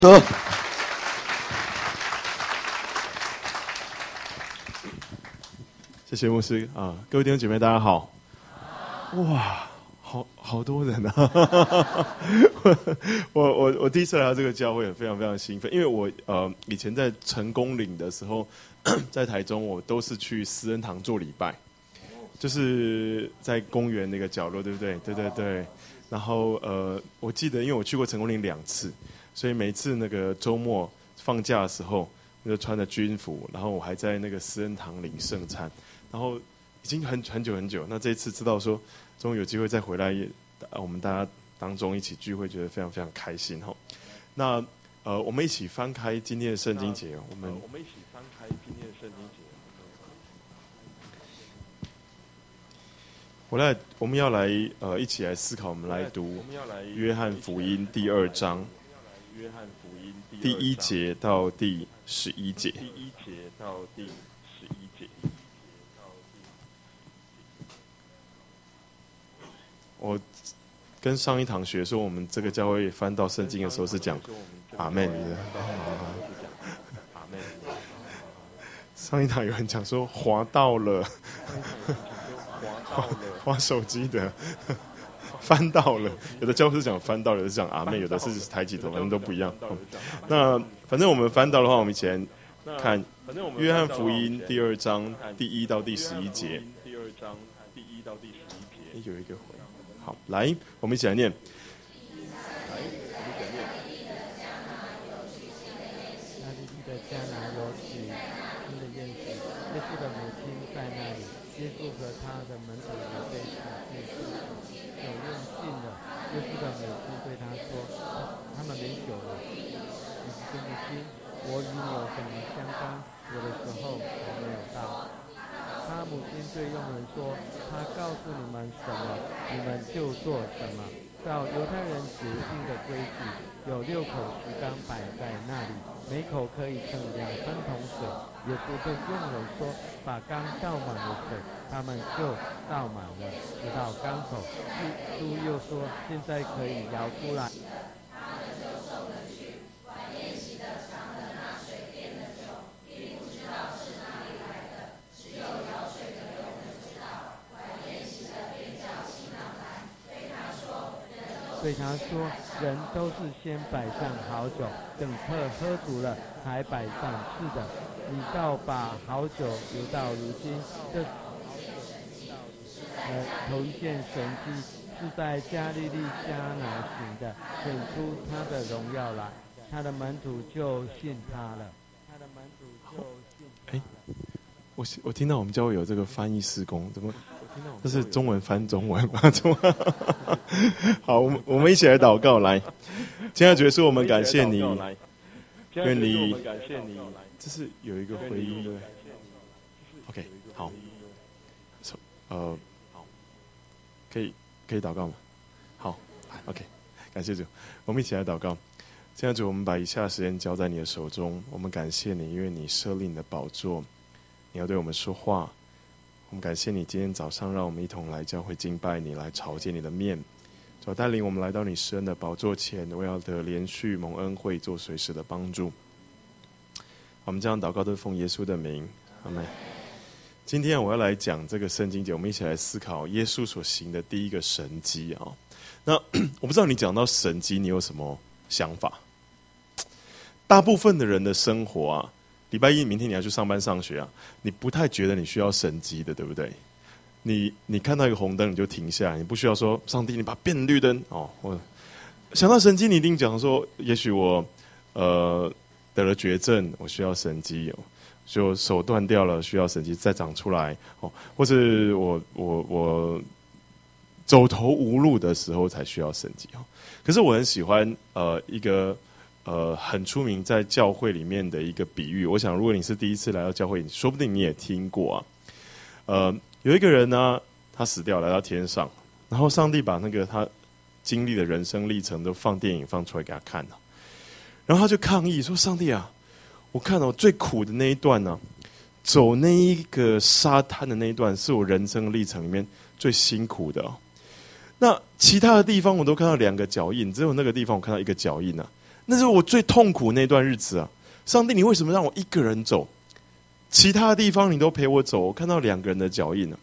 得。 谢谢牧师啊，各位弟兄姐妹，大家好。哇，好多人啊！我第一次来到这个教会，非常非常兴奋，因为我以前在成功岭的时候，在台中，我都是去思恩堂做礼拜，就是在公园那个角落，对不对？对。然后我记得，因为我去过成功岭2次，所以每次那个周末放假的时候，我就穿着军服，然后我还在那个思恩堂领圣餐，然后已经很久。那这一次知道说，终于有机会再回来，我们大家当中一起聚会，觉得非常非常开心哈。那我们一起翻开今天的圣经节，我们一起翻开今天的圣经节。我们要来一起来思考，我们来读约翰福音第2章，第1节到第11节。我跟上一堂学说，我们这个教会翻到圣经的时候是讲阿们的。上一堂有人讲说滑到了，滑手机的，翻到了。有的教会是讲翻到了，有的是讲阿们，有的是抬起头，反正都不一样。那反正我们翻到的话，我们以前看约翰福音第2章第1到第11节。有一个回。好，来，我们一起来念。 那利利的迦拿有举行的宴席，耶稣的母亲在那里，耶稣和他的门徒也被请进去，酒用尽了。耶稣的母亲对他说：“他们没酒了。”你是母亲，我与你有什么相干？我的时候还没有到。他母亲对佣人说：“他告诉你们什么，你们就做什么。”照犹太人洁净的规矩，有6口石缸摆在那里，每口可以盛2分桶水。耶稣对佣人说：“把缸倒满了水。”他们就倒满了，直到缸口。耶稣又说：“现在可以摇出来。”对他说：“人都是先摆上好酒，等客喝足了，才摆上次的。你倒把好酒留到如今。这头一件神迹是在加利利迦拿行的，显出他的荣耀来，他的门徒就信他了。” 我听到我们教会有这个翻译事工，怎么？这是中文翻中文吗？好，我们一起来祷告。来，亲爱的主耶稣，我们感谢你，愿你，这是有一个回音的。OK， 好，可以祷告吗？好 ，OK， 感谢主，我们一起来祷告。亲爱的主，我们把以下的时间交在你的手中，我们感谢你，因为你设立你的宝座，你要对我们说话。我们感谢你今天早上让我们一同来教会敬拜你，来朝见你的面，主带领我们来到你施恩的宝座前，为要得连续蒙恩惠，做随时的帮助。我们这样祷告都是奉耶稣的名，阿们。今天我要来讲这个圣经节，我们一起来思考耶稣所行的第一个神迹啊。那我不知道你讲到神迹，你有什么想法？大部分的人的生活啊，礼拜一明天你要去上班上学啊，你不太觉得你需要神迹的，对不对？你看到一个红灯你就停下来，你不需要说上帝你把它变成绿灯哦。我想到神迹，你一定讲说，也许我得了绝症，我需要神迹哦，就手断掉了需要神迹再长出来哦，或是我走投无路的时候才需要神迹哦。可是我很喜欢一个。很出名在教会里面的一个比喻，我想如果你是第一次来到教会，说不定你也听过啊。有一个人呢，他死掉来到天上，然后上帝把那个他经历的人生历程都放电影放出来给他看了，然后他就抗议说：“上帝啊，我看到最苦的那一段呢，走那一个沙滩的那一段，是我人生历程里面最辛苦的哦。那其他的地方我都看到2个脚印，只有那个地方我看到1个脚印啊。 那是我最痛苦那段日子啊！上帝，你为什么让我一个人走？其他的地方你都陪我走，我看到2个人的脚印了。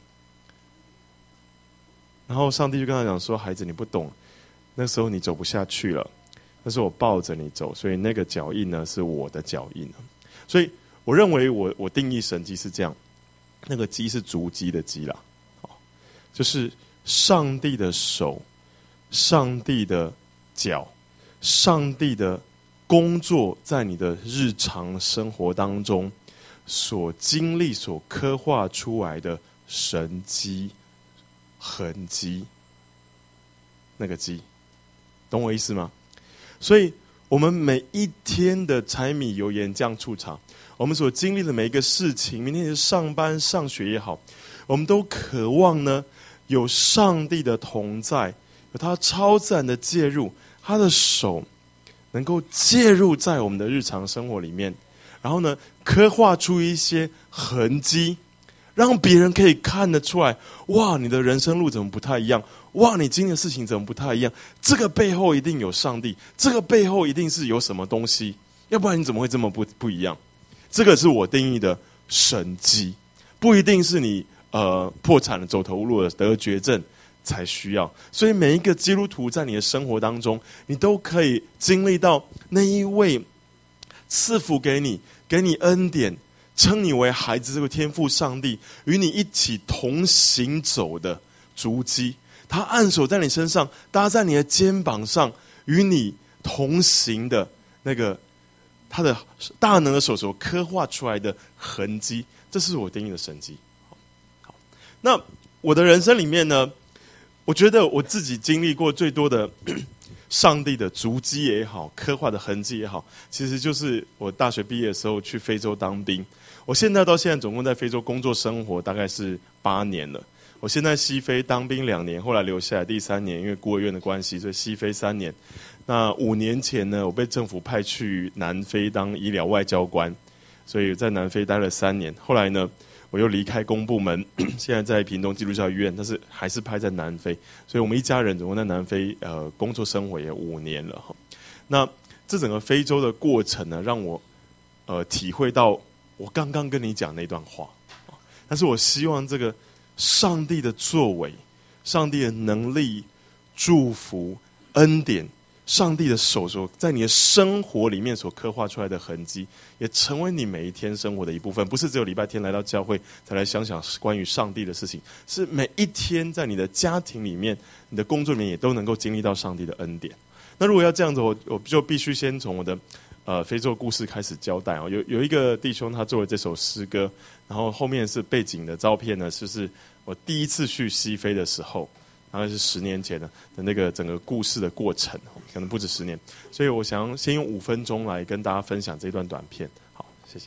然后上帝就跟他讲说：“孩子，你不懂，那时候你走不下去了，那是我抱着你走，所以那个脚印呢是我的脚印。”所以我认为我定义神迹是这样，那个迹是足迹的迹啦，就是上帝的手、上帝的脚、上帝的工作在你的日常生活当中所经历、所刻画出来的神迹、痕迹，那个迹，懂我意思吗？所以我们每一天的柴米油盐酱醋茶，我们所经历的每一个事情，明天是上班上学也好，我们都渴望呢有上帝的同在，有他超自然的介入，他的手能够介入在我们的日常生活里面，然后呢刻画出一些痕迹，让别人可以看得出来，哇，你的人生路怎么不太一样，哇，你经历的事情怎么不太一样，这个背后一定有上帝，这个背后一定是有什么东西，要不然你怎么会这么不一样？这个是我定义的神迹，不一定是你破产了、走投无路了、得绝症才需要。所以每一个基督徒在你的生活当中，你都可以经历到那一位赐福给你恩典，称你为孩子这个天父上帝与你一起同行走的足迹，他按手在你身上，搭在你的肩膀上，与你同行的那个他的大能的手所刻画出来的痕迹，这是我定义的神迹。好，那我的人生里面呢，我觉得我自己经历过最多的上帝的足迹也好，刻画的痕迹也好，其实就是我大学毕业的时候去非洲当兵。我现在到现在总共在非洲工作生活大概是8年了。我现在西非当兵2年，后来留下来第3年，因为孤儿院的关系，所以西非3年。那5年前呢，我被政府派去南非当医疗外交官，所以在南非待了3年。后来呢，我又离开公部门，现在在屏东基督教医院，但是还是派在南非，所以我们一家人总共在南非工作生活也5年了。那这整个非洲的过程呢，让我体会到我刚刚跟你讲那段话，但是我希望这个上帝的作为、上帝的能力、祝福、恩典，上帝的手所在你的生活里面所刻画出来的痕迹，也成为你每一天生活的一部分。不是只有礼拜天来到教会才来想想关于上帝的事情，是每一天在你的家庭里面、你的工作里面也都能够经历到上帝的恩典。那如果要这样子，我就必须先从我的非洲故事开始交代哦。有一个弟兄他做了这首诗歌，然后后面是背景的照片呢，就是我第一次去西非的时候，大概是10年前的那个整个故事的过程，可能不止10年，所以我想先用5分钟来跟大家分享这段短片。好，谢谢。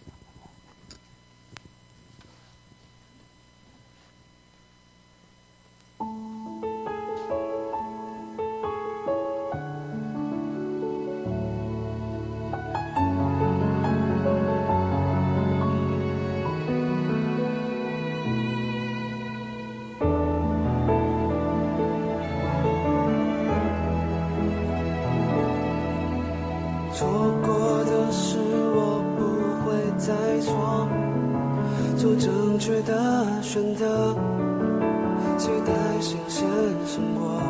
错过的事我不会再错，做正确的选择，期待新鲜生活。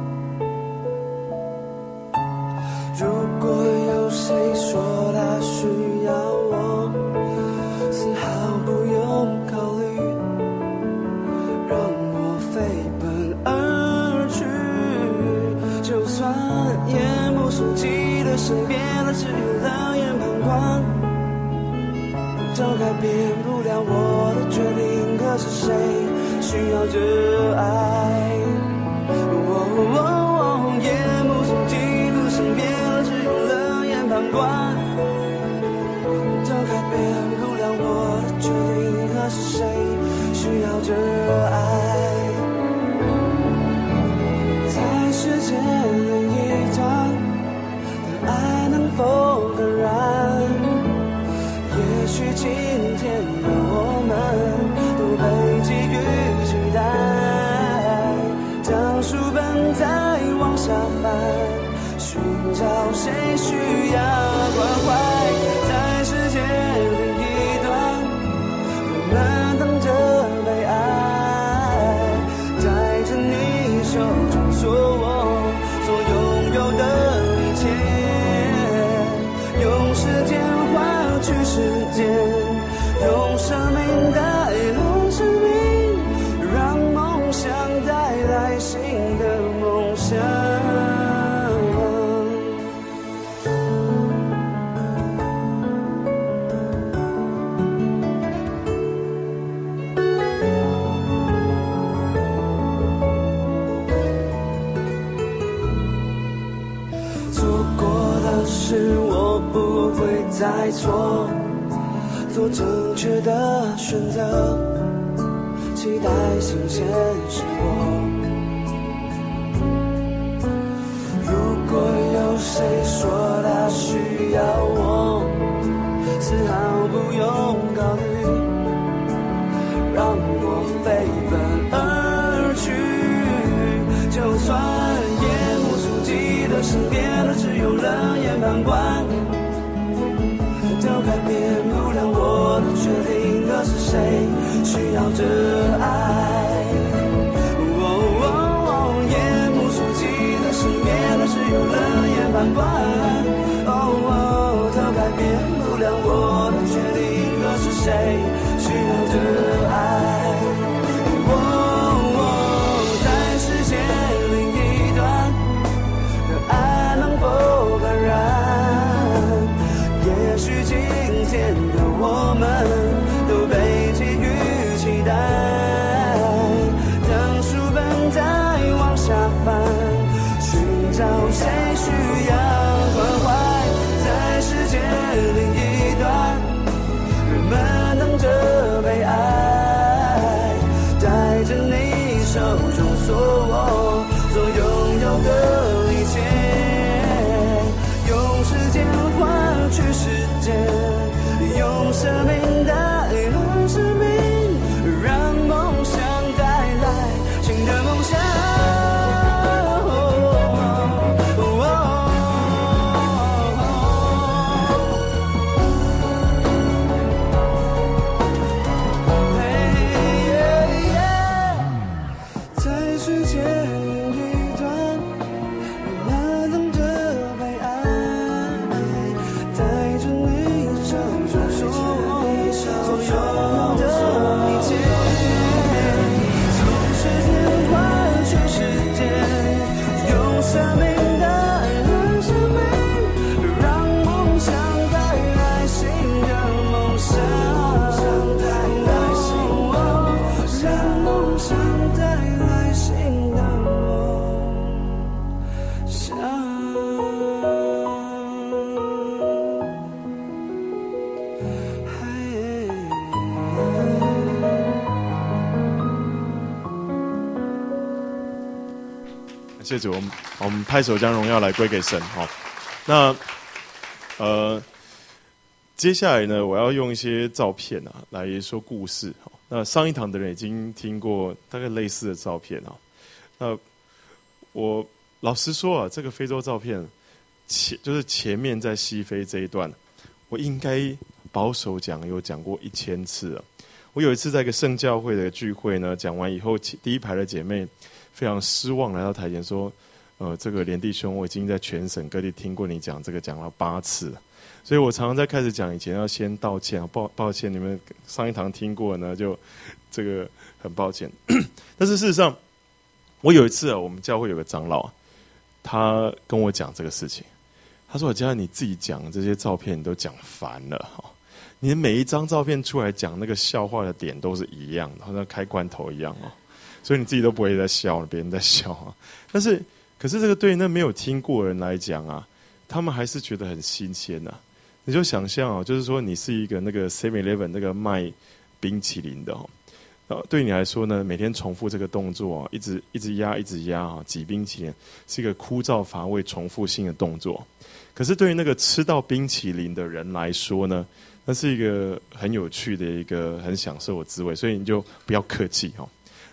如果有谁说他需要我，丝毫不用考虑，让我飞奔而去，就算夜幕所及的身边只有冷眼旁观，都改变不了我的决定。可是谁需要这爱？夜幕所及的身边只有冷眼旁观，都改变不了我的决定。可是谁需要这爱？在世界另一端，爱能否更燃？也许今天的我们都被机遇取代，将书本再往下翻，寻找谁需要关怀？在世界另一端，人们等着被爱，带着你手中所拥有的一切，用时间换取时间，用生命带来生命，让梦想带来新的梦想。做过的事我不会再错，做正确的选择，期待新鲜生活。如果有谁说他需要我，丝毫不用考虑，让我飞奔而去。就算夜幕阻击的身边的只有冷眼旁观，都改变不了我的决定的是谁需要这爱。夜幕阻击的身边的只有冷眼旁观，都改变不了我的决定的是谁需要这爱。在世界另一端，的爱能否感染？也许今天的我们都被给予期待，当书本再往下翻，寻找谁需要关怀。在世界另一端，人们等着被爱，带着你手中所拥有的一切，用时间换取时间，用生命带来生命，让梦想带来新的梦想。在世界另一端，人们等着被爱，带着你手中所有的一切，用时间换取时间，用生命带来生命，让梦想带来新的梦想，让梦想带来新的梦想。 谢主，我们拍手将荣耀来归给神。好，那接下来呢，我要用一些照片啊来说故事。好，那上一堂的人已经听过大概类似的照片啊。那我老实说啊，这个非洲照片就是前面在西非这一段，我应该保守讲有讲过1000次了。我有一次在一个圣教会的聚会呢，讲完以后，第一排的姐妹非常失望，来到台前说：“这个连弟兄，我已经在全省各地听过你讲这个，讲了8次了。所以我常常在开始讲以前要先道歉啊，抱歉，你们上一堂听过呢，就这个很抱歉。但是事实上，我有一次啊，我们教会有个长老，他跟我讲这个事情，他说：‘我家你自己讲这些照片，你都讲烦了哈。’你的每一张照片出来讲那个笑话的点都是一样的，好像开罐头一样哦，所以你自己都不会在笑了，别人在笑啊。可是这个对那没有听过的人来讲啊，他们还是觉得很新鲜啊。你就想象哦，就是说你是一个那个 7-Eleven 那个卖冰淇淋的哦，对你来说呢，每天重复这个动作，一直压啊，挤冰淇淋是一个枯燥乏味、重复性的动作。可是对于那个吃到冰淇淋的人来说呢，那是一个很有趣的一个很享受的滋味，所以你就不要客气哦。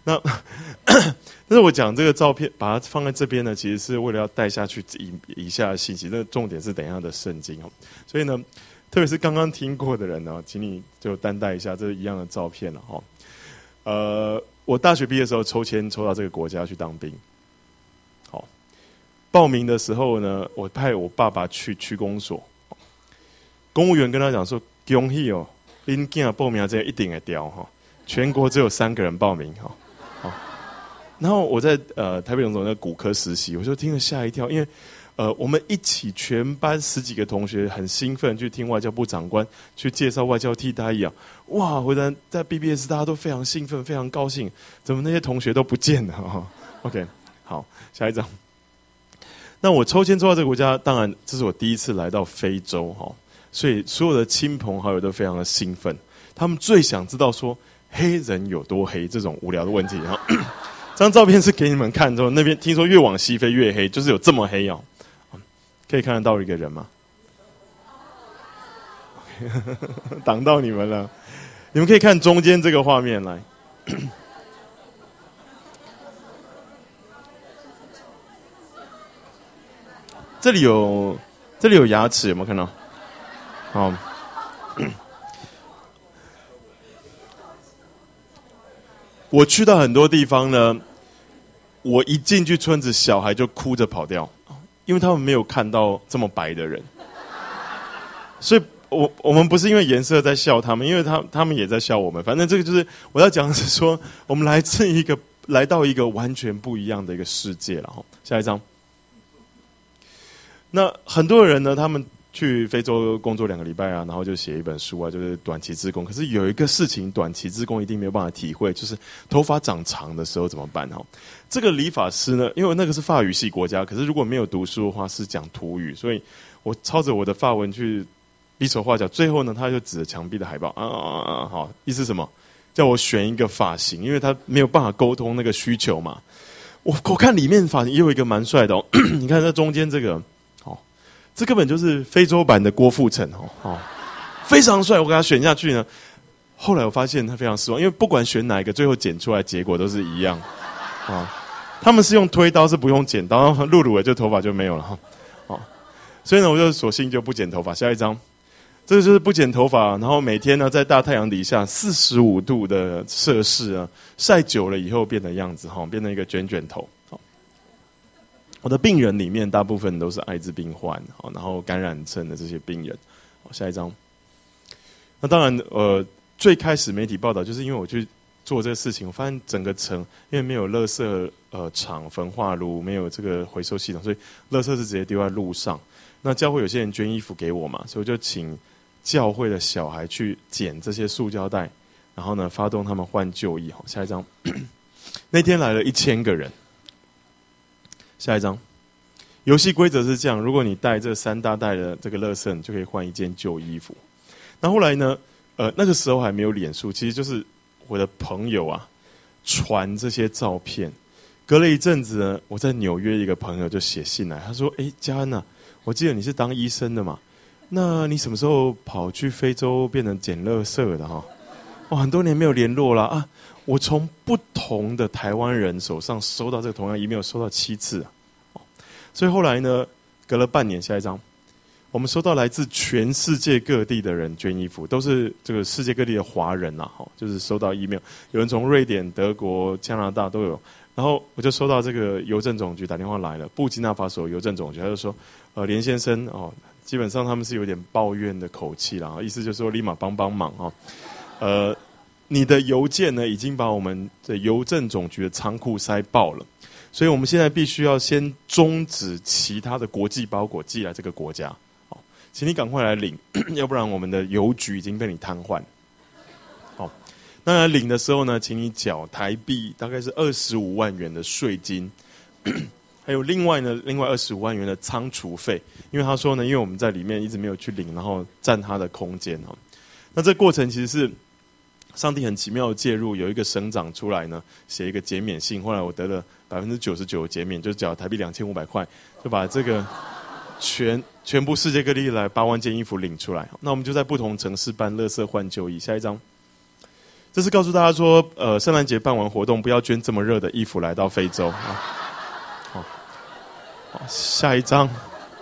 那但是我讲这个照片，把它放在这边呢，其实是为了要带下去以下的信息。那重点是等一下的圣经哦。所以呢，特别是刚刚听过的人呢，请你就担待一下，这是一样的照片了哈。我大学毕业的时候抽签抽到这个国家去当兵。好，报名的时候呢，我派我爸爸去区公所，公务员跟他讲说：“恭喜哦，恁囝报名这个一定会掉哈。”全国只有3个人报名哈。好，然后我在台北荣总的骨科实习，我就听了吓一跳，因为我们一起全班10几个同学很兴奋去听外交部长官去介绍外交替代役啊，哇！回来在 BBS 大家都非常兴奋，非常高兴，怎么那些同学都不见了哈 ？OK， 好，下一张。那我抽签抽到这个国家，当然这是我第一次来到非洲哈，所以所有的亲朋好友都非常的兴奋，他们最想知道说黑人有多黑这种无聊的问题哈。这张照片是给你们看之后，那边听说越往西飞越黑，就是有这么黑哦。可以看得到一个人吗？挡到你们了。你们可以看中间这个画面来。这里有牙齿，有没有看到？好。我去到很多地方呢，我一进去村子，小孩就哭着跑掉。因为他们没有看到这么白的人，所以我们不是因为颜色在笑他们，因为他们也在笑我们。反正这个就是我要讲的是说，我们来到一个完全不一样的一个世界了。下一张。那很多人呢，他们去非洲工作2个礼拜啊，然后就写一本书啊，就是短期志工。可是有一个事情，短期志工一定没有办法体会，就是头发长长的时候怎么办哈？这个理发师呢，因为那个是法语系国家，可是如果没有读书的话是讲土语，所以我抄着我的法文去比手画脚。最后呢，他就指着墙壁的海报好，意思是什么？叫我选一个发型，因为他没有办法沟通那个需求嘛。我看里面发型也有一个蛮帅的哦，你看这中间这个。这根本就是非洲版的郭富城非常帅。我给他选下去呢，后来我发现他非常失望，因为不管选哪一个，最后剪出来结果都是一样他们是用推刀，是不用剪刀，露露的就头发就没有了所以呢，我就索性就不剪头发。下一张，这个就是不剪头发，然后每天呢在大太阳底下45度的摄氏啊，晒久了以后变的样子变成一个卷卷头。我的病人里面大部分都是艾滋病患，然后感染症的这些病人。下一张。那当然，最开始媒体报道就是因为我去做这个事情，我发现整个城因为没有垃圾场、焚化炉，没有这个回收系统，所以垃圾是直接丢在路上。那教会有些人捐衣服给我嘛，所以我就请教会的小孩去捡这些塑胶袋，然后呢发动他们换旧衣。下一张。那天来了1000个人。下一张，游戏规则是这样：如果你带这3大袋的这个垃圾，你就可以换1件旧衣服。那后来呢？那个时候还没有脸书，其实就是我的朋友啊传这些照片。隔了一阵子呢，我在纽约一个朋友就写信来，他说：“嘉恩啊，我记得你是当医生的嘛，那你什么时候跑去非洲变成捡垃圾的哈？很多年没有联络了啊。”我从不同的台湾人手上收到这个同样email，收到7次所以后来呢，隔了半年，下一张，我们收到来自全世界各地的人捐衣服，都是这个世界各地的华人就是收到email，有人从瑞典、德国、加拿大都有。然后我就收到这个邮政总局打电话来了，布基纳法索邮政总局，他就说，连先生基本上他们是有点抱怨的口气啦，意思就是说立马帮忙你的邮件呢，已经把我们的邮政总局的仓库塞爆了，所以我们现在必须要先终止其他的国际包裹寄来这个国家。请你赶快来领，要不然我们的邮局已经被你瘫痪。那领的时候呢，请你缴台币大概是25万元的税金，还有另外25万元的仓储费，因为他说呢，因为我们在里面一直没有去领，然后占他的空间那这过程其实是上帝很奇妙的介入，有一个省长出来呢，写一个减免信，后来我得了99%的减免，就缴台币2500块，就把这个全部世界各地来8万件衣服领出来。那我们就在不同城市办垃圾换旧衣。下一张， 这是告诉大家说，圣诞节办完活动不要捐这么热的衣服来到非洲啊。好，好，下一张。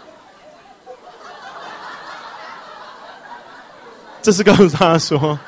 这是告诉大家说，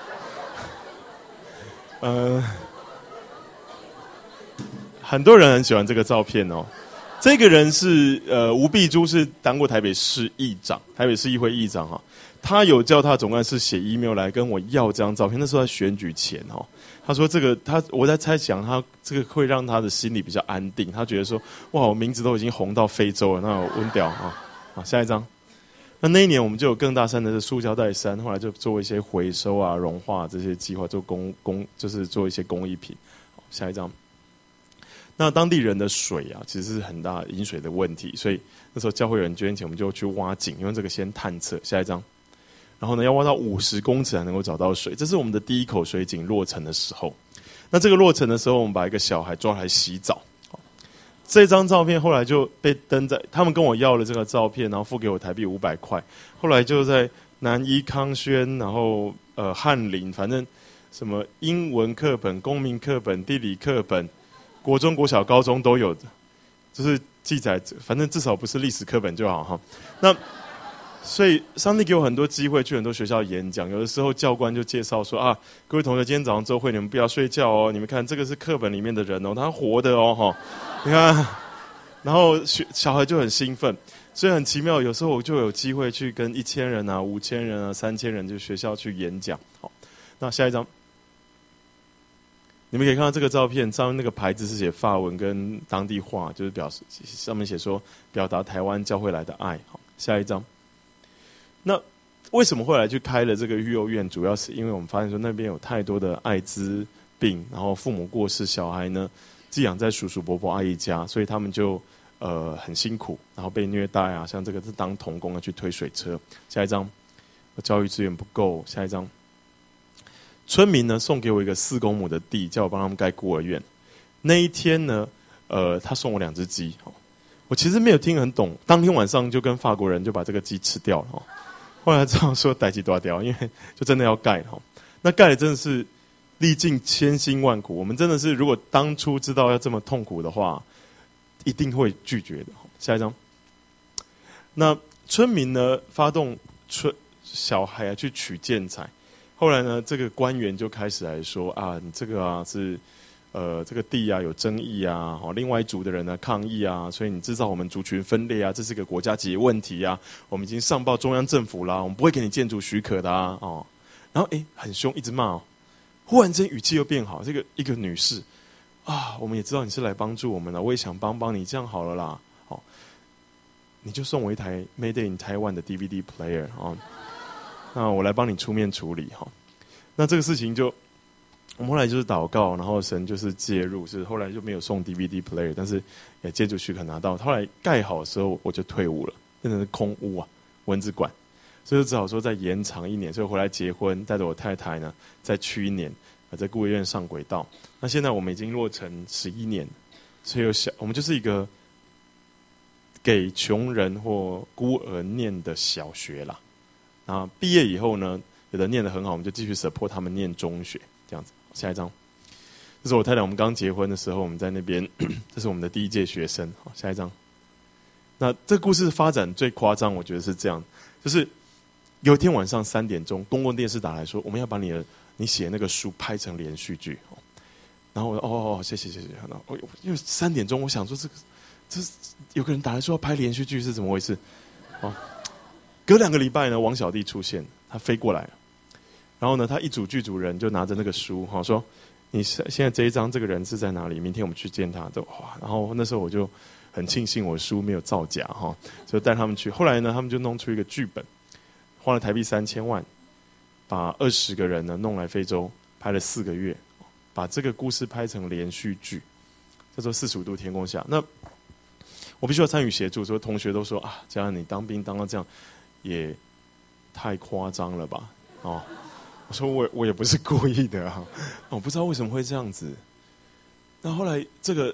很多人很喜欢这个照片哦。这个人是吴碧珠，是当过台北市议长、台北市议会议长哈。他有叫他总干事写 email 来跟我要这张照片，那时候在选举前哦。他说这个我在猜想他这个会让他的心里比较安定，他觉得说哇，我名字都已经红到非洲了，那我温屌啊。好，下一张。那一年我们就有更大山的塑胶袋山，后来就做一些回收啊、融化这些计划，做就是做一些工艺品。好，下一张。那当地人的水啊，其实是很大饮水的问题，所以那时候教会有人捐钱，我们就去挖井，用这个先探测。下一张。然后呢，要挖到50公尺才能够找到水，这是我们的第一口水井落成的时候。那这个落成的时候，我们把一个小孩抓来洗澡。这张照片后来就被登在，他们跟我要了这个照片，然后付给我台币500块。后来就在南一康轩，然后翰林，反正什么英文课本、公民课本、地理课本，国中、国小、高中都有，就是记载，反正至少不是历史课本就好哈。那所以上帝给我很多机会去很多学校演讲，有的时候教官就介绍说啊，各位同学，今天早上周会你们不要睡觉哦，你们看这个是课本里面的人哦，他活的哦哈，你看，然后小孩就很兴奋，所以很奇妙，有时候我就有机会去跟1000人啊、5000人啊、3000人就学校去演讲。好，那下一张，你们可以看到这个照片上面那个牌子是写法文跟当地话，就是表示上面写说表达台湾教会来的爱。好，下一张。那为什么后来去开了这个育幼院？主要是因为我们发现说那边有太多的艾滋病，然后父母过世，小孩呢寄养在叔叔伯伯阿姨家，所以他们就很辛苦，然后被虐待啊，像这个是当童工要去推水车。下一张，教育资源不够。下一张，村民呢送给我一个4公亩的地，叫我帮他们盖孤儿院。那一天呢，他送我2只鸡，我其实没有听很懂，当天晚上就跟法国人就把这个鸡吃掉了。后来知道说代志大条，因为就真的要盖哈。那盖的真的是历尽千辛万苦，我们真的是如果当初知道要这么痛苦的话，一定会拒绝的。下一张，那村民呢发动小孩去取建材，后来呢这个官员就开始来说啊，你这个啊是这个地啊有争议啊，另外一族的人呢抗议啊，所以你制造我们族群分裂啊，这是个国家级问题啊，我们已经上报中央政府啦，我们不会给你建筑许可的啊，哦，然后很凶，一直骂哦，忽然间语气又变好，这个一个女士啊，我们也知道你是来帮助我们的，我也想帮你，这样好了啦，哦，你就送我一台 Made in Taiwan 的 DVD player 哦，那我来帮你出面处理哈，那这个事情就。我们后来就是祷告，然后神就是介入，是后来就没有送 DVD player， 但是也建筑许可拿到。后来盖好的时候，我就退伍了，变成是空屋啊，蚊子馆，所以就只好说再延长1年，所以回来结婚，带着我太太呢，再去1年，在孤儿院上轨道。那现在我们已经落成11年，所以我们就是一个给穷人或孤儿念的小学啦。然后毕业以后呢，有的念得很好，我们就继续 support 他们念中学，这样子。下一张，这是我太太，我们刚结婚的时候，我们在那边，这是我们的第1届学生。好，下一张。那这个故事发展最夸张，我觉得是这样，就是有一天晚上3点钟，公共电视打来说，我们要把你写那个书拍成连续剧。然后我说谢谢。然后因为3点钟，我想说这有个人打来说要拍连续剧是怎么回事？哦，隔2个礼拜呢，王小弟出现，他飞过来了。然后呢，他一组剧组人就拿着那个书，说你现在这一章这个人是在哪里？明天我们去见他。然后那时候我就很庆幸我书没有造假哈，就带他们去。后来呢，他们就弄出一个剧本，花了台币3000万，把20个人呢弄来非洲，拍了4个月，把这个故事拍成连续剧，叫做45度天空下。那我必须要参与协助，所以同学都说啊，嘉恩你当兵当到这样，也太夸张了吧？哦。我说我也不是故意的啊，我不知道为什么会这样子。那后来这个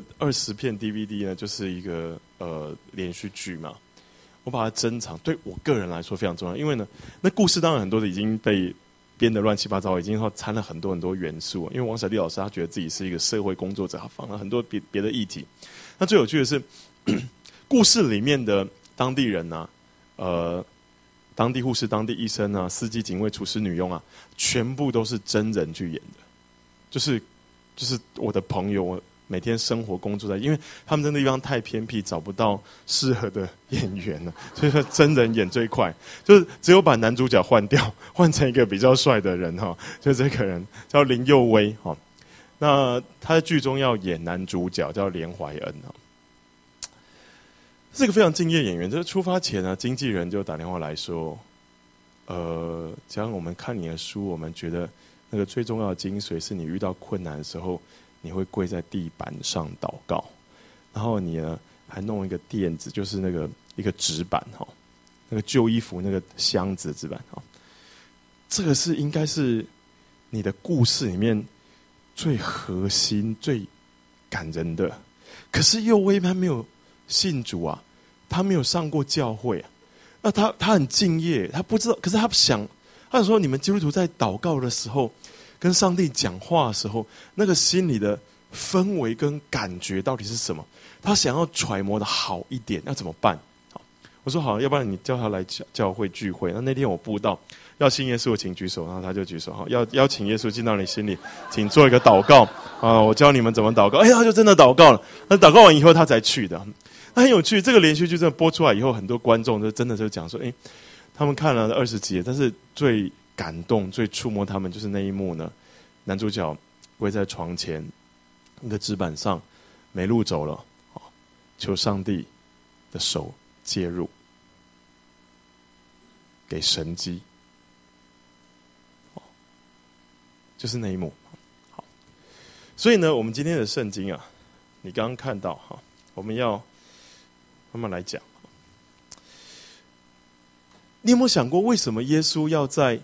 20片 DVD 呢，就是一个连续剧嘛，我把它珍藏，对我个人来说非常重要，因为呢，那故事当然很多的已经被编得乱七八糟，已经掺了很多很多元素。因为王小弟老师他觉得自己是一个社会工作者，他放了很多别的议题。那最有趣的是，故事里面的当地人啊，当地护士、当地医生啊、司机、警卫、厨师、女佣啊，全部都是真人去演的。就是我的朋友，我每天生活工作在，因为他们那个地方太偏僻，找不到适合的演员了，所以说真人演最快，就是只有把男主角换掉，换成一个比较帅的人哈，就这个人叫林佑威哈。那他在剧中要演男主角叫连怀恩哈，是个非常敬业演员。就是出发前呢，经纪人就打电话来说，假如我们看你的书，我们觉得那个最重要的精髓是你遇到困难的时候，你会跪在地板上祷告，然后你呢还弄一个垫子，就是那个一个纸板哈，那个旧衣服那个箱子纸板哈，这个是应该是你的故事里面最核心、最感人的。可是佑威他没有信主啊，他没有上过教会啊，那他很敬业，他不知道，可是他想说，你们基督徒在祷告的时候，跟上帝讲话的时候，那个心里的氛围跟感觉到底是什么？他想要揣摩的好一点，要怎么办？好，我说好，要不然你叫他来教会聚会。那天我布道，要信耶稣请举手，然后他就举手。好，要邀请耶稣进到你心里，请做一个祷告啊！我教你们怎么祷告。他就真的祷告了。那祷告完以后，他才去的。那很有趣，这个连续剧真的播出来以后，很多观众就真的就讲说，他们看了20集，但是最感动、最触摸他们就是那一幕呢。男主角跪在床前，那个纸板上没路走了，求上帝的手介入，给神机，就是那一幕。好，所以呢，我们今天的圣经啊，你刚刚看到哈，我们要慢慢来讲。你有没有想过，为什么耶稣要在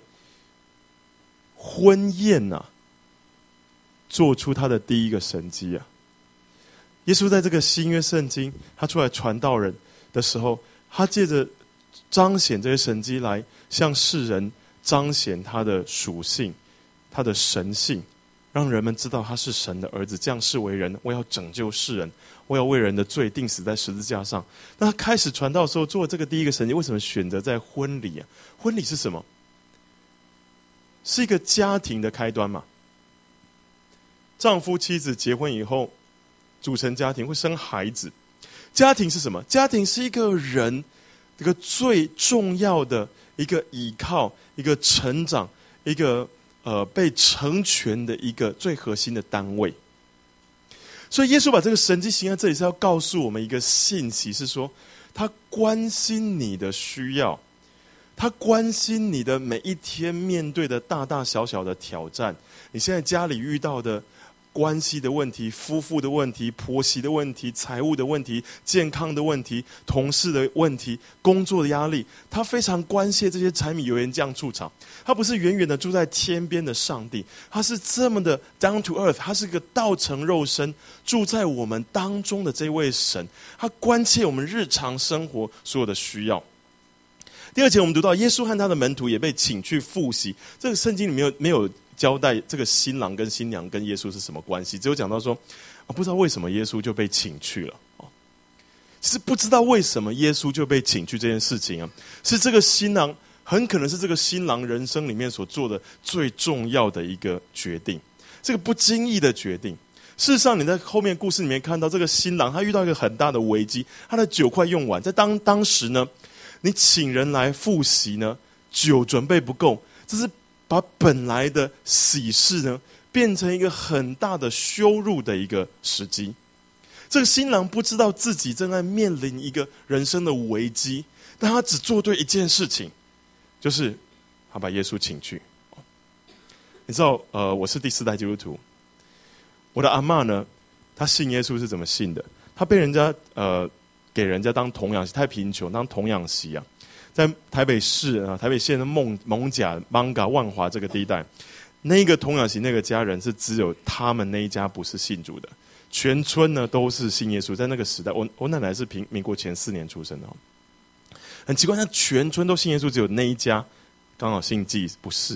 婚宴啊做出他的第一个神迹啊？耶稣在这个新约圣经，他出来传道人的时候，他借着彰显这些神迹来向世人彰显他的属性、他的神性，让人们知道他是神的儿子，降世为人，我要拯救世人，我要为人的罪定死在十字架上。那他开始传道的时候做这个第一个神迹，为什么选择在婚礼啊？婚礼是什么？是一个家庭的开端嘛。丈夫妻子结婚以后组成家庭，会生孩子。家庭是什么？家庭是一个人这个最重要的一个依靠，一个成长，一个被成全的一个最核心的单位。所以耶稣把这个神迹行在这里，是要告诉我们一个信息，是说他关心你的需要，他关心你的每一天面对的大大小小的挑战，你现在家里遇到的关系的问题、夫妇的问题、婆媳的问题、财务的问题、健康的问题、同事的问题、工作的压力，他非常关切这些柴米油盐酱醋茶。他不是远远的住在天边的上帝，他是这么的 down to earth， 他是个道成肉身住在我们当中的这位神，他关切我们日常生活所有的需要。第二节我们读到耶稣和他的门徒也被请去赴席，这个圣经里没有交代这个新郎跟新娘跟耶稣是什么关系，只有讲到说不知道为什么耶稣就被请去了。其实不知道为什么耶稣就被请去这件事情啊，是这个新郎很可能是这个新郎人生里面所做的最重要的一个决定，这个不经意的决定。事实上你在后面故事里面看到这个新郎他遇到一个很大的危机，他的酒快用完，在当时呢，你请人来赴席呢，酒准备不够，这是把本来的喜事呢变成一个很大的羞辱的一个时机。这个新郎不知道自己正在面临一个人生的危机，但他只做对一件事情，就是他把耶稣请去。你知道我是第4代基督徒，我的阿嬷呢，她信耶稣是怎么信的？她被人家给人家当童养媳，太贫穷当童养媳啊，在台北市啊台北县的艋舺、艋舺、万华这个地带，那个童养媳那个家人是只有他们那一家不是信主的，全村呢都是信耶稣。在那个时代，我奶奶是民国前4年出生的，很奇怪，那全村都信耶稣，只有那一家刚好姓纪不是。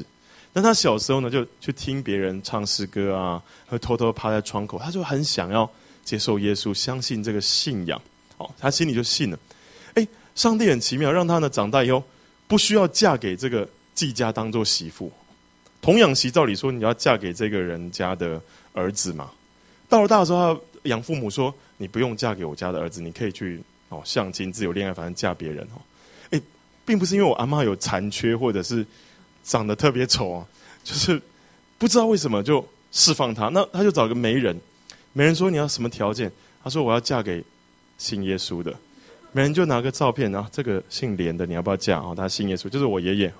但他小时候呢，就去听别人唱诗歌啊，会偷偷趴在窗口，他就很想要接受耶稣，相信这个信仰。他心里就信了。上帝很奇妙，让他呢长大以后不需要嫁给这个季家当做媳妇。童养媳照理说你要嫁给这个人家的儿子嘛。到了大的时候，他养父母说你不用嫁给我家的儿子，你可以去相亲自由恋爱，反正嫁别人。并不是因为我阿嬷有残缺或者是长得特别丑啊，就是不知道为什么就释放他。那他就找个媒人说你要什么条件？他说我要嫁给信耶稣的。媒人就拿个照片，然后这个姓连的你要不要嫁？他信耶稣，就是我爷爷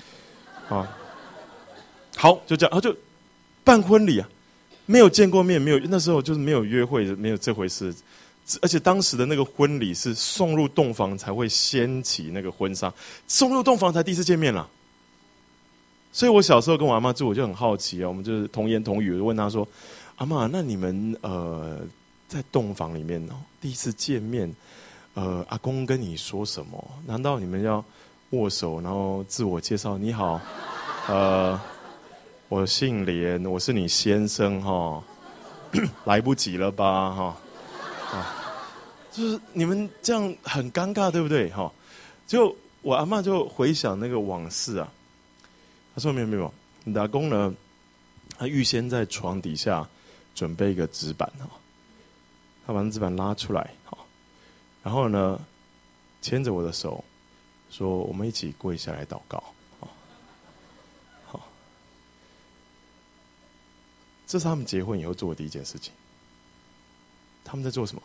好，就这样，他就办婚礼啊，没有见过面，没有，那时候就是没有约会，没有这回事。而且当时的那个婚礼是送入洞房才会掀起那个婚纱，送入洞房才第一次见面啦。所以我小时候跟我阿嬷住，我就很好奇啊，我们就是童言童语，我就问她说：“阿嬷，那你们在洞房里面第一次见面，阿公跟你说什么？难道你们要握手，然后自我介绍？你好，我姓连，我是你先生哈，来不及了吧哈。”就是你们这样很尴尬，对不对？就我阿嬷就回想那个往事啊，她说没有，你的阿公呢，他预先在床底下准备一个纸板他把那纸板拉出来然后呢牵着我的手说我们一起跪下来祷告这是他们结婚以后做的第一件事情。他们在做什么？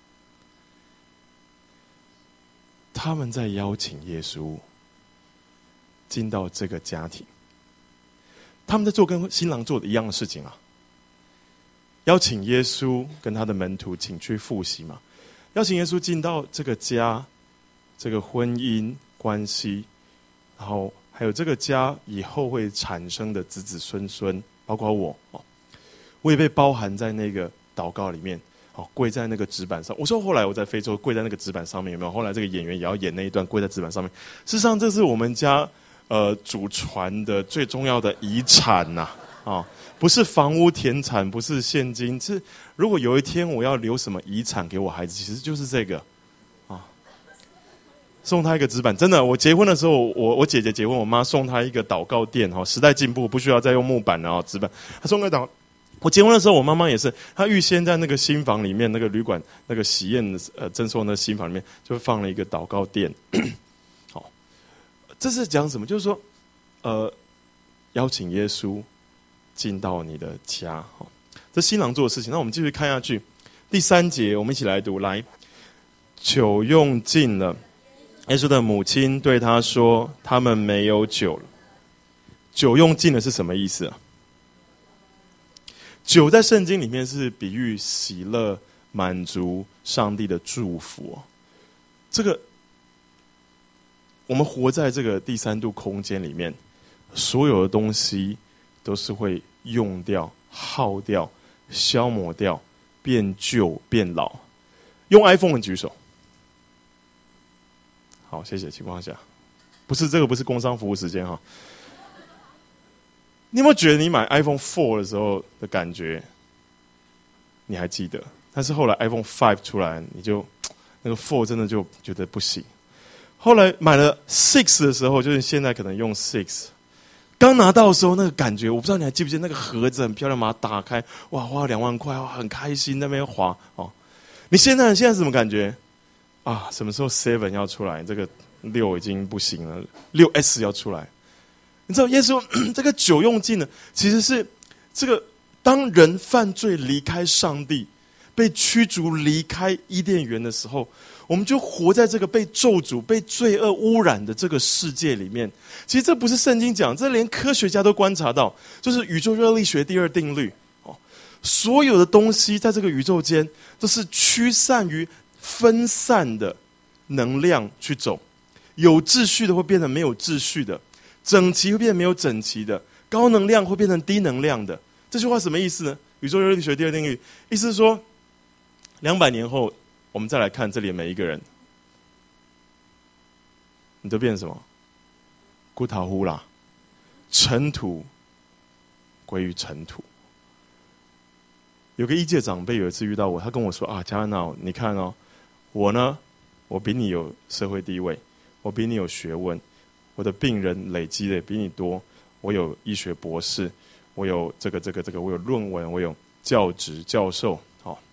他们在邀请耶稣进到这个家庭。他们在做跟新郎做的一样的事情啊，邀请耶稣跟他的门徒请去复习嘛，邀请耶稣进到这个家，这个婚姻关系，然后还有这个家以后会产生的子子孙孙，包括我也被包含在那个祷告里面。跪在那个纸板上。我说后来我在非洲跪在那个纸板上面，有没有？后来这个演员也要演那一段跪在纸板上面。事实上，这是我们家祖传的最重要的遗产呐不是房屋田产，不是现金。是如果有一天我要留什么遗产给我孩子，其实就是这个送他一个纸板。真的，我结婚的时候，我姐姐结婚，我妈送她一个祷告垫时代进步，不需要再用木板了纸板，她送个我结婚的时候，我妈妈也是，她预先在那个新房里面，那个旅馆那个喜宴赠送的新房里面，就放了一个祷告垫。这是讲什么？就是说，邀请耶稣进到你的家，这新郎做的事情。那我们继续看下去，第3节，我们一起来读。来，酒用尽了，耶稣的母亲对他说：“他们没有酒了。”酒用尽了是什么意思啊？酒在圣经里面是比喻喜乐、满足、上帝的祝福这个我们活在这个第3度空间里面，所有的东西都是会用掉、耗掉、消磨掉、变旧、变老。用 iPhone 的举手。好，谢谢。情况下，这个不是工商服务时间你有没有觉得你买 iPhone 4的时候的感觉，你还记得？但是后来 iPhone 5出来，你就那个4真的就觉得不行。后来买了6的时候，就是现在可能用6，刚拿到的时候那个感觉，我不知道你还记不记得那个盒子很漂亮，把它打开，哇，花了2万块，哇，很开心那边滑你现在是什么感觉啊？什么时候 7 要出来？这个6已经不行了，6S 要出来。你知道耶稣这个酒用尽了，其实是这个当人犯罪离开上帝，被驱逐离开伊甸园的时候，我们就活在这个被咒诅、被罪恶污染的这个世界里面。其实这不是圣经讲，这连科学家都观察到，就是宇宙热力学第2定律所有的东西在这个宇宙间都是驱散于分散的能量去走，有秩序的会变成没有秩序的，整齐会变成没有整齐的，高能量会变成低能量的。这句话什么意思呢？宇宙热力学第2定律意思是说，200年后我们再来看这里的每一个人，你都变成什么？骨头糊啦，尘土归于尘土。有个医界长辈有一次遇到我，他跟我说啊，嘉恩啊，你看哦，我呢，我比你有社会地位，我比你有学问，我的病人累积的比你多，我有医学博士，我有这个，我有论文，我有教职教授，好。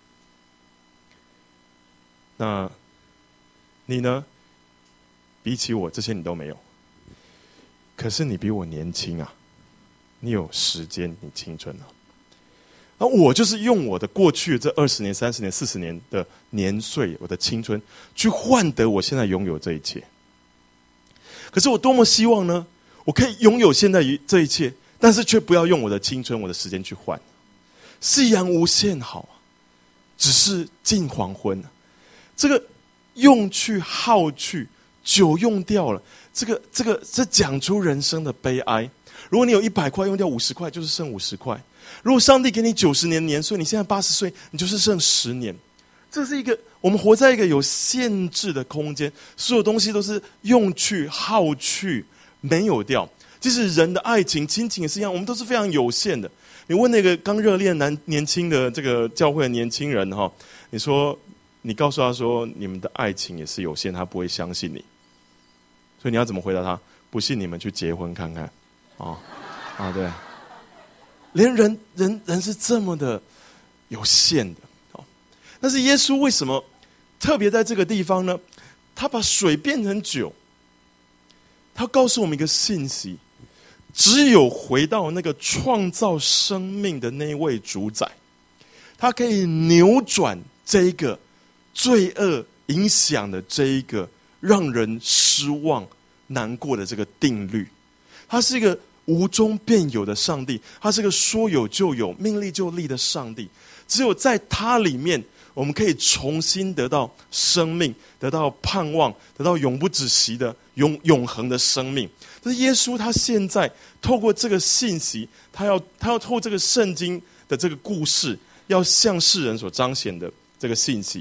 那你呢？比起我这些你都没有，可是你比我年轻啊，你有时间，你青春啊。而我就是用我的过去这20年、30年、40年的年岁，我的青春，去换得我现在拥有这一切。可是我多么希望呢？我可以拥有现在这一切，但是却不要用我的青春、我的时间去换。夕阳无限好啊，只是近黄昏啊。这个用去耗去，久用掉了，这讲出人生的悲哀。如果你有100块，用掉50块，就是剩50块。如果上帝给你90年年岁，你现在80岁，你就是剩10年。这是一个我们活在一个有限制的空间，所有东西都是用去耗去，没有掉。即使人的爱情、亲情也是一样，我们都是非常有限的。你问那个刚热恋年轻的这个教会的年轻人哈，你告诉他说你们的爱情也是有限，他不会相信你。所以你要怎么回答他？不信你们去结婚看看，对。连人是这么的有限的，但是耶稣为什么特别在这个地方呢？他把水变成酒，他告诉我们一个信息：只有回到那个创造生命的那位主宰，他可以扭转这个罪恶影响的这一个让人失望、难过的这个定律。他是一个无中便有的上帝，他是个说有就有、命立就立的上帝。只有在他里面，我们可以重新得到生命，得到盼望，得到永不止息的永恒的生命。这是耶稣他现在透过这个信息，他要透过这个圣经的这个故事，要向世人所彰显的这个信息。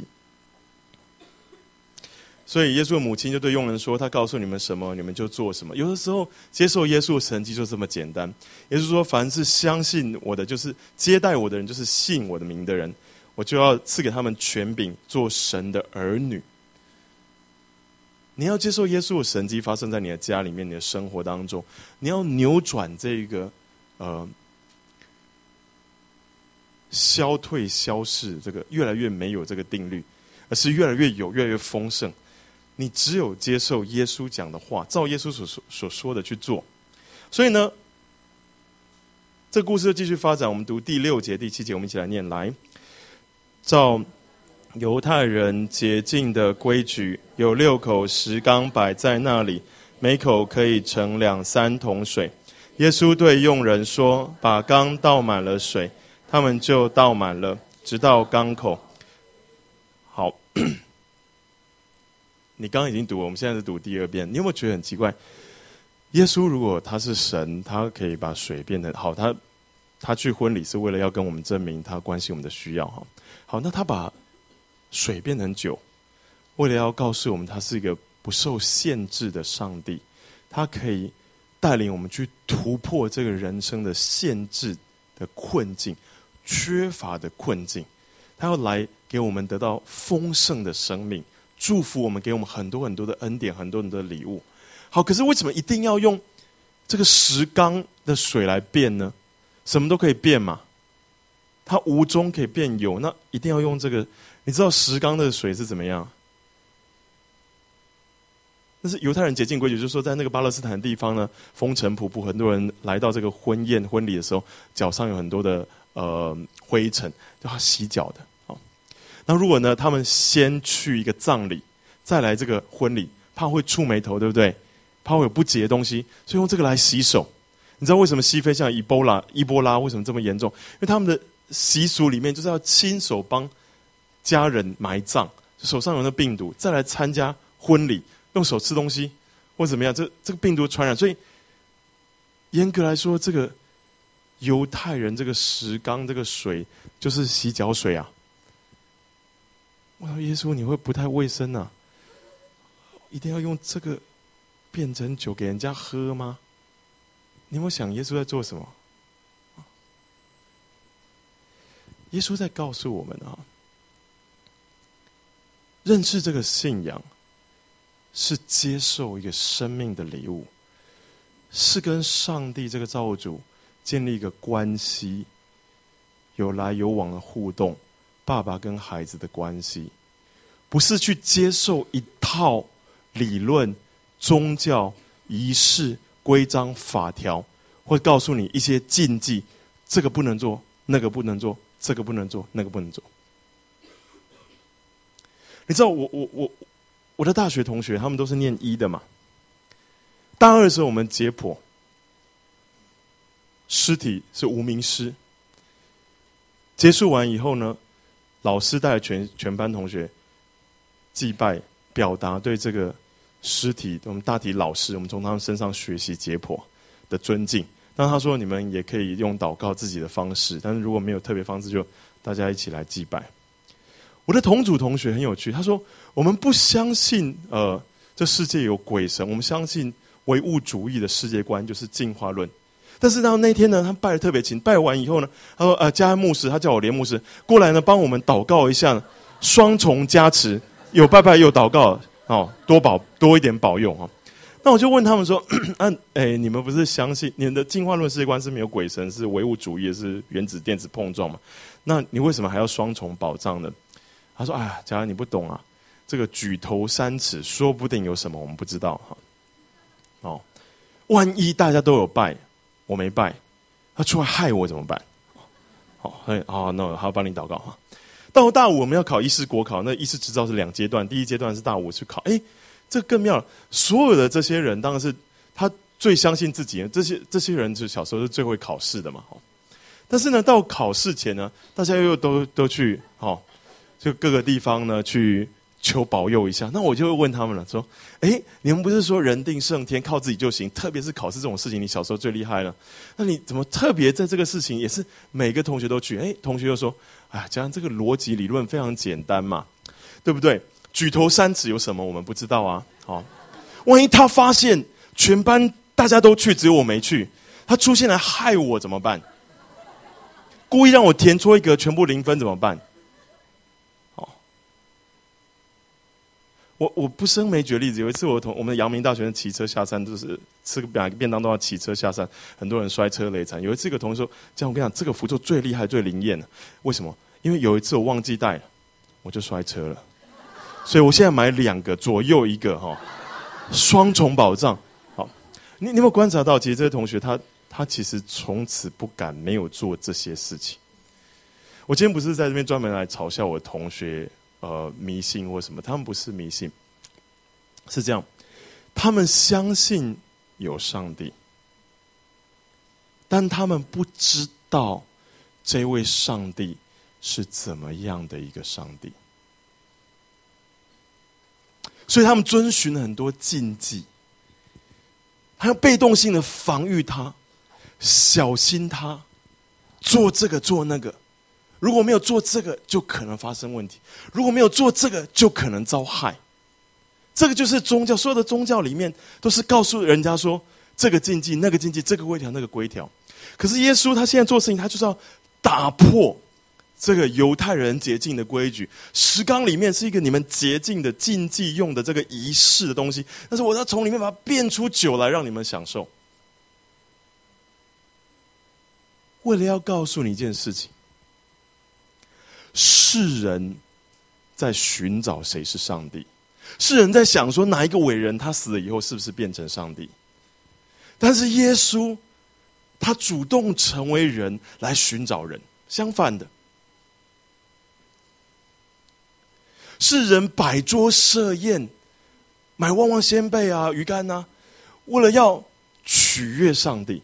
所以耶稣的母亲就对佣人说，他告诉你们什么，你们就做什么。有的时候接受耶稣的神迹就这么简单。耶稣说，凡是相信我的，就是接待我的人，就是信我的名的人，我就要赐给他们权柄，做神的儿女。你要接受耶稣的神迹发生在你的家里面，你的生活当中，你要扭转这个消退消逝这个越来越没有这个定律，而是越来越有，越来越丰盛。你只有接受耶稣讲的话，照耶稣所说的去做。所以呢，这个故事就继续发展。我们读第6节、第7节，我们一起来念。来，照犹太人洁净的规矩，有6口石缸摆在那里，每口可以盛2、3桶水。耶稣对佣人说，把缸倒满了水，他们就倒满了，直到缸口。好，你刚刚已经读了，我们现在是读第2遍。你有没有觉得很奇怪？耶稣如果他是神，他可以把水变成好，他去婚礼是为了要跟我们证明他关心我们的需要哈。好，那他把水变成酒，为了要告诉我们他是一个不受限制的上帝，他可以带领我们去突破这个人生的限制的困境、缺乏的困境。他要来给我们得到丰盛的生命，祝福我们，给我们很多很多的恩典，很多很多的礼物。好，可是为什么一定要用这个石缸的水来变呢？什么都可以变嘛，它无中可以变有，那一定要用这个？你知道石缸的水是怎么样？那是犹太人洁净规矩，就是说在那个巴勒斯坦的地方呢，风尘仆仆，很多人来到这个婚礼的时候，脚上有很多的灰尘，就要洗脚的。好，那如果呢，他们先去一个葬礼，再来这个婚礼，怕会触霉头，对不对？怕会有不洁的东西，所以用这个来洗手。你知道为什么西非像伊波拉为什么这么严重？因为他们的习俗里面就是要亲手帮家人埋葬，手上有那病毒，再来参加婚礼，用手吃东西或怎么样，这个病毒传染。所以严格来说，这个犹太人这个石缸这个水就是洗脚水啊。我说耶稣，你会不太卫生啊？一定要用这个变成酒给人家喝吗？你有没有想耶稣在做什么？ 耶稣在告诉我们啊，认识这个信仰是接受一个生命的礼物，是跟上帝这个造物主建立一个关系，有来有往的互动，爸爸跟孩子的关系，不是去接受一套理论、宗教、仪式、规章、法条，或告诉你一些禁忌，这个不能做，那个不能做，这个不能做，那个不能做。你知道我的大学同学，他们都是念医的嘛。大二的时候，我们解剖尸体是无名尸。结束完以后呢，老师带着全班同学祭拜，表达对这个尸体，我们大体老师，我们从他们身上学习解剖的尊敬。那他说，你们也可以用祷告自己的方式，但是如果没有特别方式，就大家一起来祭拜。我的同组同学很有趣，他说我们不相信这世界有鬼神，我们相信唯物主义的世界观，就是进化论。但是到那天呢，他拜得特别勤，拜完以后呢，他说嘉恩牧师，他叫我连牧师过来呢，帮我们祷告一下，双重加持，有拜拜又祷告哦，多一点保佑哦。那我就问他们说，你们不是相信你们的进化论世界观是没有鬼神，是唯物主义，是原子电子碰撞嘛？那你为什么还要双重保障呢？他说：“哎呀，嘉恩你不懂啊，这个举头三尺，说不定有什么我们不知道哈。哦，万一大家都有拜，我没拜，他出来害我怎么办？好，那我帮你祷告哈。到大五我们要考医师国考，那医师执照是2阶段，第一阶段是大五去考，这更妙了。所有的这些人，当然是他最相信自己，这些人就小时候是最会考试的嘛。但是呢，到考试前呢，大家又都去就各个地方呢去求保佑一下。那我就会问他们了，说：你们不是说人定胜天，靠自己就行？特别是考试这种事情，你小时候最厉害了。那你怎么特别在这个事情也是每个同学都去？同学就说：嘉恩这个逻辑理论非常简单嘛，对不对？举头三尺有什么我们不知道啊？万一他发现全班大家都去，只有我没去，他出现来害我怎么办？故意让我填错一个，全部0分怎么办？我不胜枚举例子。有一次我们阳明大学生骑车下山，就是吃个便当都要骑车下山，很多人摔车累残。有一次一个同学说：“这样我跟你讲，这个符咒最厉害最灵验了。为什么？因为有一次我忘记带了，我就摔车了。所以我现在买2个，左右1个双重保障。好，你有没有观察到，其实这些同学他其实从此不敢没有做这些事情。我今天不是在这边专门来嘲笑我同学迷信或什么，他们不是迷信，是这样，他们相信有上帝，但他们不知道这位上帝是怎么样的一个上帝，所以他们遵循了很多禁忌，还要被动性的防御他，小心他，做这个做那个。如果没有做这个，就可能发生问题；如果没有做这个，就可能遭害。这个就是宗教，所有的宗教里面都是告诉人家说，这个禁忌、那个禁忌，这个规条、那个规条。可是耶稣他现在做事情，他就是要打破这个犹太人洁净的规矩。石缸里面是一个你们洁净的禁忌用的这个仪式的东西，但是我要从里面把它变出酒来，让你们享受。为了要告诉你一件事情。世人在寻找谁是上帝，世人在想说哪一个伟人他死了以后是不是变成上帝，但是耶稣他主动成为人来寻找人。相反的，世人摆桌设宴，买旺旺仙贝啊、鱼干啊，为了要取悦上帝。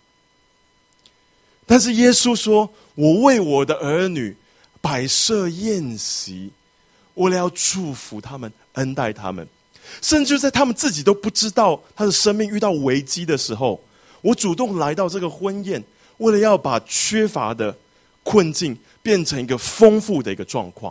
但是耶稣说，我为我的儿女摆设宴席，为了要祝福他们，恩待他们，甚至在他们自己都不知道他的生命遇到危机的时候，我主动来到这个婚宴，为了要把缺乏的困境变成一个丰富的一个状况。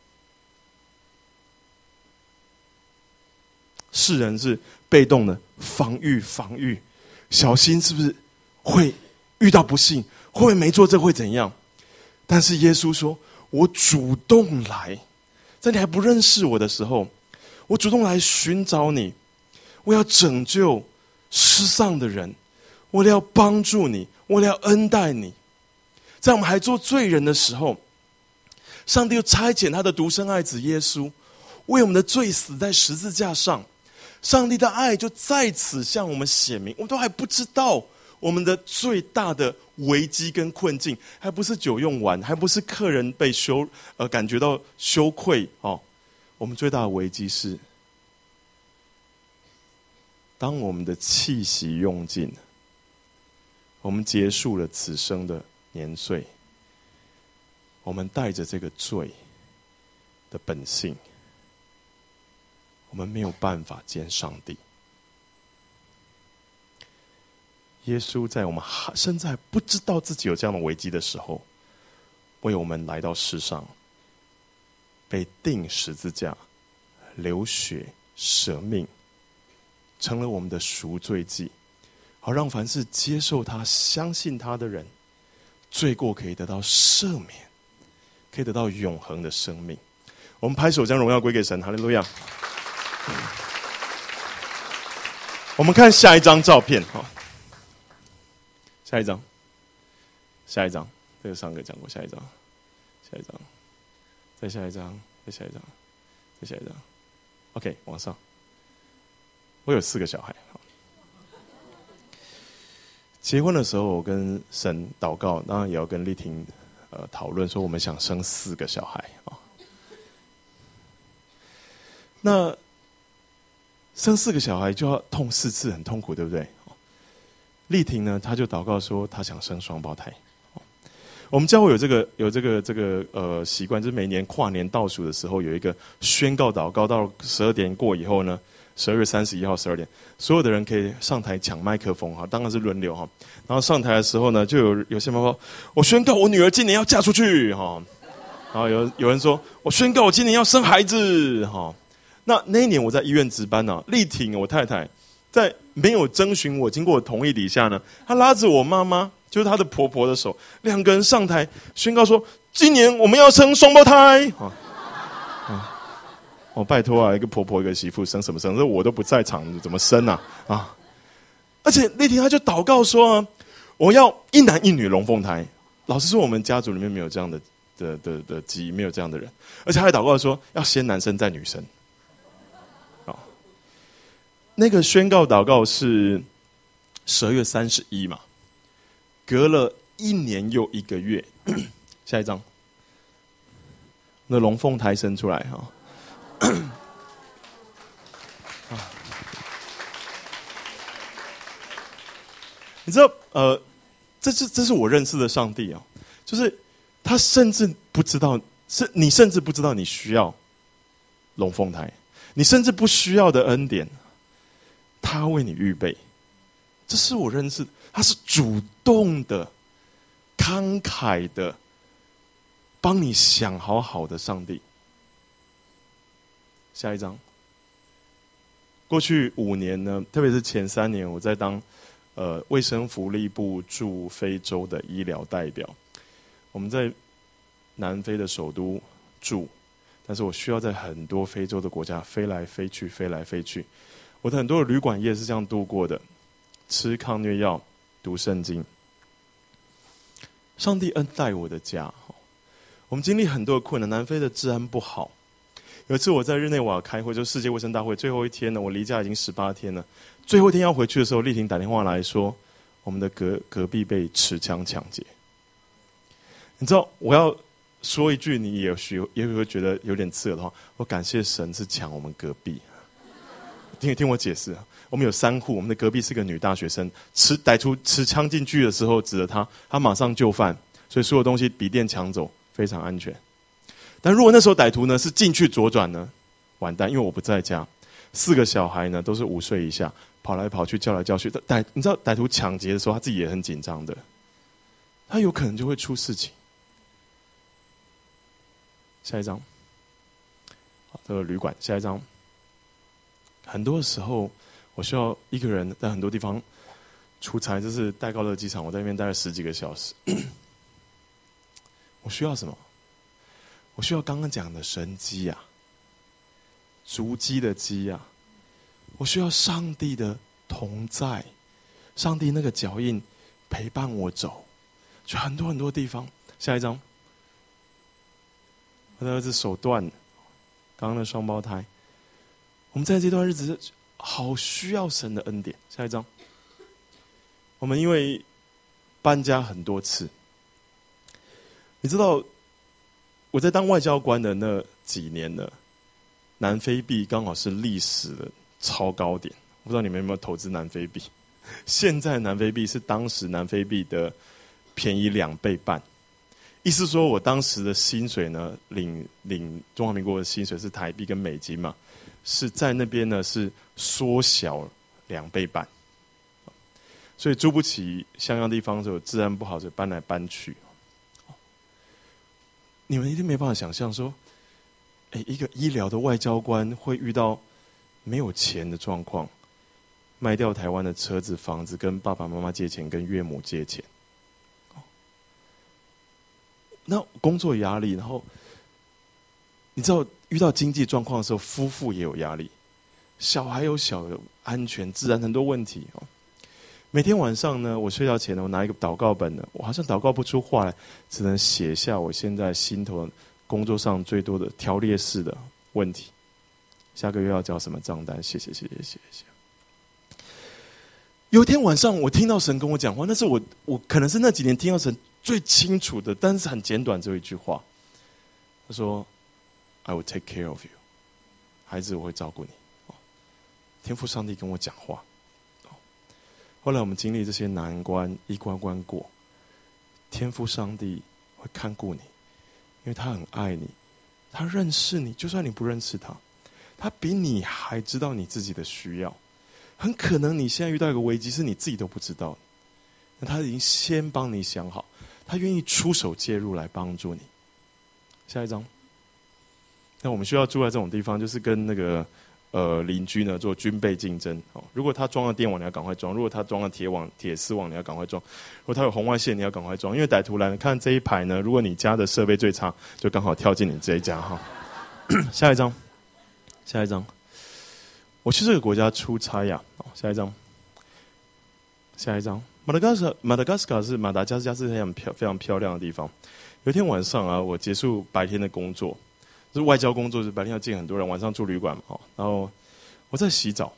世人是被动的防御，小心是不是会遇到不幸，会不会没做这会怎样？ 但是耶稣说，我主动来，在你还不认识我的时候，我主动来寻找你，我要拯救失丧的人，我要帮助你，我要恩待你。在我们还做罪人的时候，上帝又差遣他的独生爱子耶稣，为我们的罪死在十字架上。上帝的爱就在此向我们显明，我们都还不知道我们的最大的危机跟困境，还不是酒用完，还不是客人被感觉到羞愧哦。我们最大的危机是，当我们的气息用尽，我们结束了此生的年岁，我们带着这个罪的本性，我们没有办法见上帝。耶稣在我们甚至还不知道自己有这样的危机的时候，为我们来到世上，被钉十字架，流血舍命，成了我们的赎罪祭，好让凡是接受他相信他的人，罪过可以得到赦免，可以得到永恒的生命。我们拍手将荣耀归给神，哈利路亚。我们看下一张照片，下一张，这个上个讲过，下一张，再下一张，再下一张，再下一张。OK， 往上。我有4个小孩。结婚的时候，我跟神祷告，当然也要跟丽婷讨论，说我们想生4个小孩啊。那生4个小孩就要痛4次，很痛苦，对不对？丽婷呢，她就祷告说，她想生双胞胎。我们教会有这个习惯，就是每年跨年倒数的时候，有一个宣告祷告，到12点过以后呢，12月31号12点，所有的人可以上台抢麦克风哈，当然是轮流哈。然后上台的时候呢，就有些妈妈说，我宣告我女儿今年要嫁出去哈。然后有人说，我宣告我今年要生孩子哈。那一年我在医院值班呢，丽婷我太太在没有征询我经过我同意底下呢，她拉着我妈妈，就是她的婆婆的手，2个人上台宣告说，今年我们要生双胞胎。拜托啊，一个婆婆一个媳妇生什么生？这我都不在场，怎么生啊？而且丽婷她就祷告说，我要1男1女龙凤胎。老实说，我们家族里面没有这样的基因，没有这样的人。而且她还祷告说，要先男生再女生。那个宣告祷告是12月31嘛，隔了1年又1个月，下一张，那龙凤胎生出来哈。你知道，这是我认识的上帝啊，就是他甚至不知道，你甚至不知道你需要龙凤胎，你甚至不需要的恩典。他为你预备，这是我认识的，他是主动的、慷慨的，帮你想好的上帝。下一章，过去5年呢，特别是前3年，我在当卫生福利部驻非洲的医疗代表。我们在南非的首都住，但是我需要在很多非洲的国家飞来飞去。我的很多的旅馆业是这样度过的，吃抗疟药，读圣经。上帝恩待我的家，我们经历很多的困难。南非的治安不好，有一次我在日内瓦开会，就世界卫生大会最后一天呢，我离家已经18天了。最后一天要回去的时候，丽婷打电话来说，我们的隔壁被持枪抢劫。你知道，我要说一句，你也许会觉得有点刺耳的话，我感谢神是抢我们隔壁。听我解释，我们有3户，我们的隔壁是个女大学生，歹徒持枪进去的时候指着她马上就范，所以所有东西笔电抢走，非常安全。但如果那时候歹徒呢是进去左转呢，完蛋，因为我不在家，4个小孩呢都是5岁以下，跑来跑去叫来叫去。你知道歹徒抢劫的时候，他自己也很紧张的，他有可能就会出事情。下一张，好，这个旅馆，下一张。很多时候，我需要一个人在很多地方出差，就是戴高乐机场，我在那边待了10几个小时。 我需要什么？我需要刚刚讲的神迹啊，足迹的迹啊。我需要上帝的同在，上帝那个脚印陪伴我走，去很多很多地方。下一张，我的儿子手断了，刚刚的双胞胎。我们在这段日子好需要神的恩典。下一张，我们因为搬家很多次，你知道我在当外交官的那几年呢，南非币刚好是历史的超高点。不知道你们有没有投资南非币？现在南非币是当时南非币的便宜2倍半。意思说我当时的薪水呢，领中华民国的薪水是台币跟美金嘛，是在那边呢是缩小2倍半。所以住不起像样地方，所以治安不好，所以搬来搬去。你们一定没办法想象说，一个医疗的外交官会遇到没有钱的状况，卖掉台湾的车子、房子，跟爸爸妈妈借钱，跟岳母借钱。那工作压力，然后你知道遇到经济状况的时候，夫妇也有压力，小孩有小的安全、治安很多问题。每天晚上呢，我睡觉前呢，我拿一个祷告本呢，我好像祷告不出话来，只能写下我现在心头工作上最多的条列式的问题。下个月要交什么账单？谢谢。有一天晚上，我听到神跟我讲话，那是我可能是那几年听到神最清楚的，但是很简短这一句话。他说 ：“I will take care of you， 孩子，我会照顾你。”天父上帝跟我讲话。后来我们经历这些难关，一关关过，天父上帝会看顾你，因为他很爱你，他认识你，就算你不认识他，他比你还知道你自己的需要。很可能你现在遇到一个危机是你自己都不知道的，那他已经先帮你想好，他愿意出手介入来帮助你。下一张。那我们需要住在这种地方，就是跟那个邻居呢做军备竞争。如果他装了电网，你要赶快装；如果他装了铁丝网，你要赶快装；如果他有红外线，你要赶快装。因为歹徒来了，看这一排呢，如果你家的设备最差，就刚好跳进你这一家哈。下一张。我去这个国家出差呀。下一张。马达加斯加是马达加斯加是非常漂亮的地方。有一天晚上啊，我结束白天的工作，就是外交工作，是白天要见很多人，晚上住旅馆嘛。然后我在洗澡，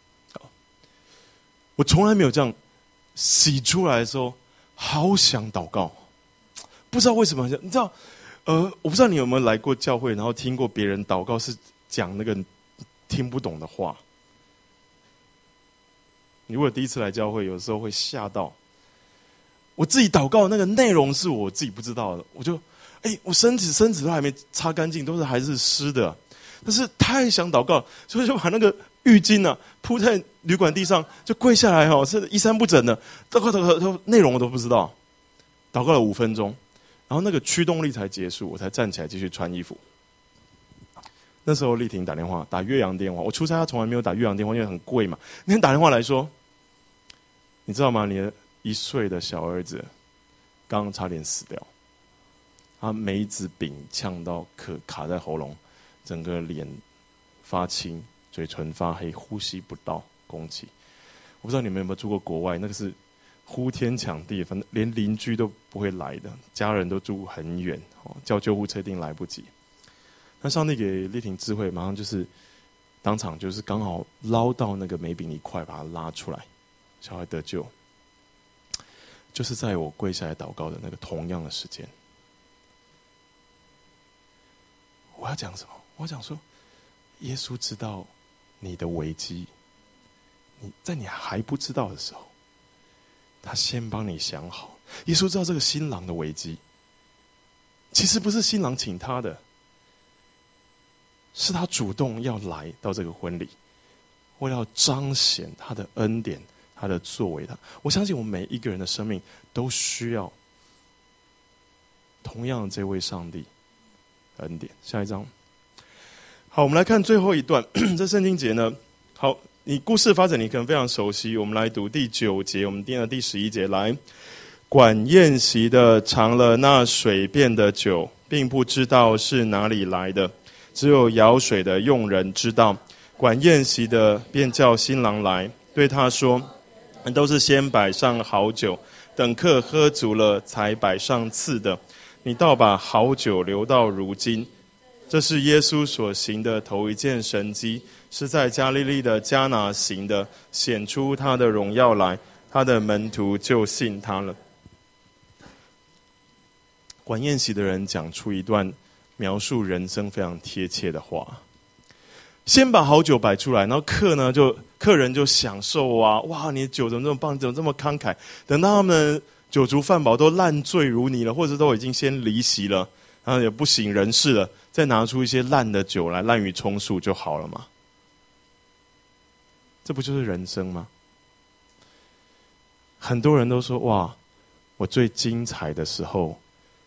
我从来没有这样洗出来的时候，好想祷告，不知道为什么。你知道，我不知道你有没有来过教会，然后听过别人祷告是讲那个听不懂的话。你如果第一次来教会，有时候会吓到。我自己祷告那个内容是我自己不知道的，我就，我身子都还没擦干净，都是还是湿的，但是太想祷告，所以就把那个浴巾啊铺在旅馆地上，就跪下来是衣衫不整的，祷告内容我都不知道，祷告了5分钟，然后那个驱动力才结束，我才站起来继续穿衣服。那时候丽婷打越洋电话，我出差她从来没有打越洋电话，因为很贵嘛。那天打电话来说，你知道吗？你的1岁的小儿子刚差点死掉，他梅子饼呛到卡在喉咙，整个脸发青，嘴唇发黑，呼吸不到空气。我不知道你们有没有住过国外，那个是呼天抢地，反正连邻居都不会来的，家人都住很远，叫救护车一定来不及。那上帝给丽婷智慧，马上就是当场就是刚好捞到那个梅饼一块，把它拉出来，小孩得救。就是在我跪下来祷告的那个同样的时间。我要讲什么？我讲说，耶稣知道你的危机，在你还不知道的时候，他先帮你想好。耶稣知道这个新郎的危机，其实不是新郎请他的，是他主动要来到这个婚礼，为了要彰显他的恩典，他的作为。我相信我们每一个人的生命都需要同样的这位上帝恩典。下一章。好，我们来看最后一段。这圣经节呢，好，你故事发展你可能非常熟悉。我们来读第9节，我们念了第11节。来， 管宴席的尝了那水变的酒，并不知道是哪里来的，只有舀水的用人知道。管宴席的便叫新郎来，对他说：都是先摆上好酒，等客喝足了才摆上次的，你倒把好酒留到如今。这是耶稣所行的头一件神迹，是在加利利的迦拿行的，显出他的荣耀来，他的门徒就信他了。管宴席的人讲出一段描述人生非常贴切的话。先把好酒摆出来，然后客人就享受啊，哇，你的酒怎么这么棒，怎么这么慷慨？等到他们酒足饭饱都烂醉如泥了，或者都已经先离席了，然后也不省人事了，再拿出一些烂的酒来滥竽充数就好了嘛。这不就是人生吗？很多人都说，哇，我最精彩的时候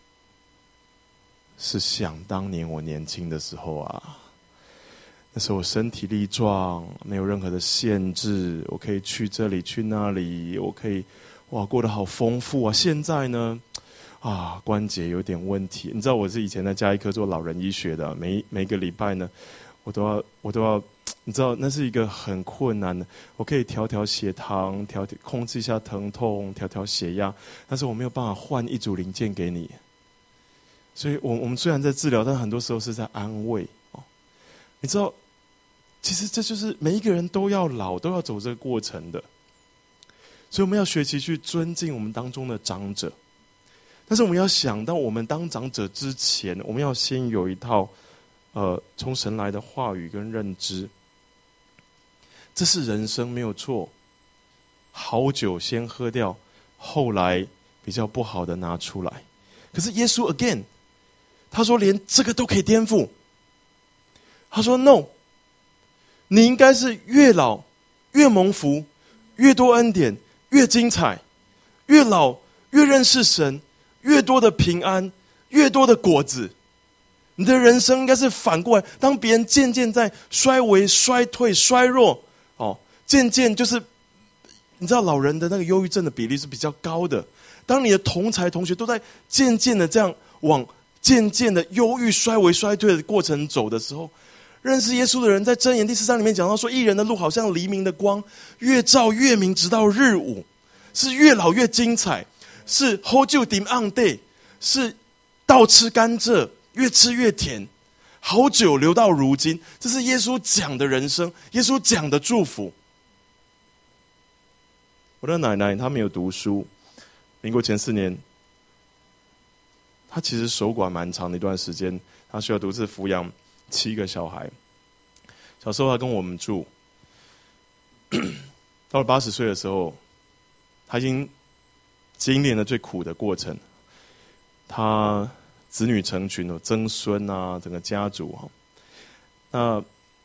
是想当年我年轻的时候啊，那时候我身体力壮，没有任何的限制，我可以去这里去那里，我可以过得好丰富啊。现在呢关节有点问题，你知道我是以前在家医科做老人医学的，每个礼拜呢我都要你知道那是一个很困难的，我可以调血糖，控制一下疼痛，调血压，但是我没有办法换一组零件给你。所以我们虽然在治疗，但很多时候是在安慰你知道，其实这就是每一个人都要老，都要走这个过程的。所以我们要学习去尊敬我们当中的长者，但是我们要想到，我们当长者之前，我们要先有一套从神来的话语跟认知。这是人生没有错，好酒先喝掉，后来比较不好的拿出来。可是耶稣 again， 他说连这个都可以颠覆。他说 no， 你应该是越老越蒙福，越多恩典，越精彩，越老越认识神，越多的平安，越多的果子。你的人生应该是反过来，当别人渐渐在衰微、衰退、衰弱渐渐就是你知道老人的那个忧郁症的比例是比较高的，当你的同才同学都在渐渐的这样往渐渐的忧郁、衰微、衰退的过程走的时候，认识耶稣的人在箴言第4章里面讲到说，义人的路好像黎明的光，越照越明，直到日午，是越老越精彩，是 hold you dim on day， 是倒吃甘蔗，越吃越甜，好酒留到如今。这是耶稣讲的人生，耶稣讲的祝福。我的奶奶她没有读书，民国前4年，她其实守寡蛮长的一段时间，她需要独自抚养7个小孩。小时候她跟我们住，到了80岁的时候，她已经经历了最苦的过程。她子女成群，有曾孙啊，整个家族那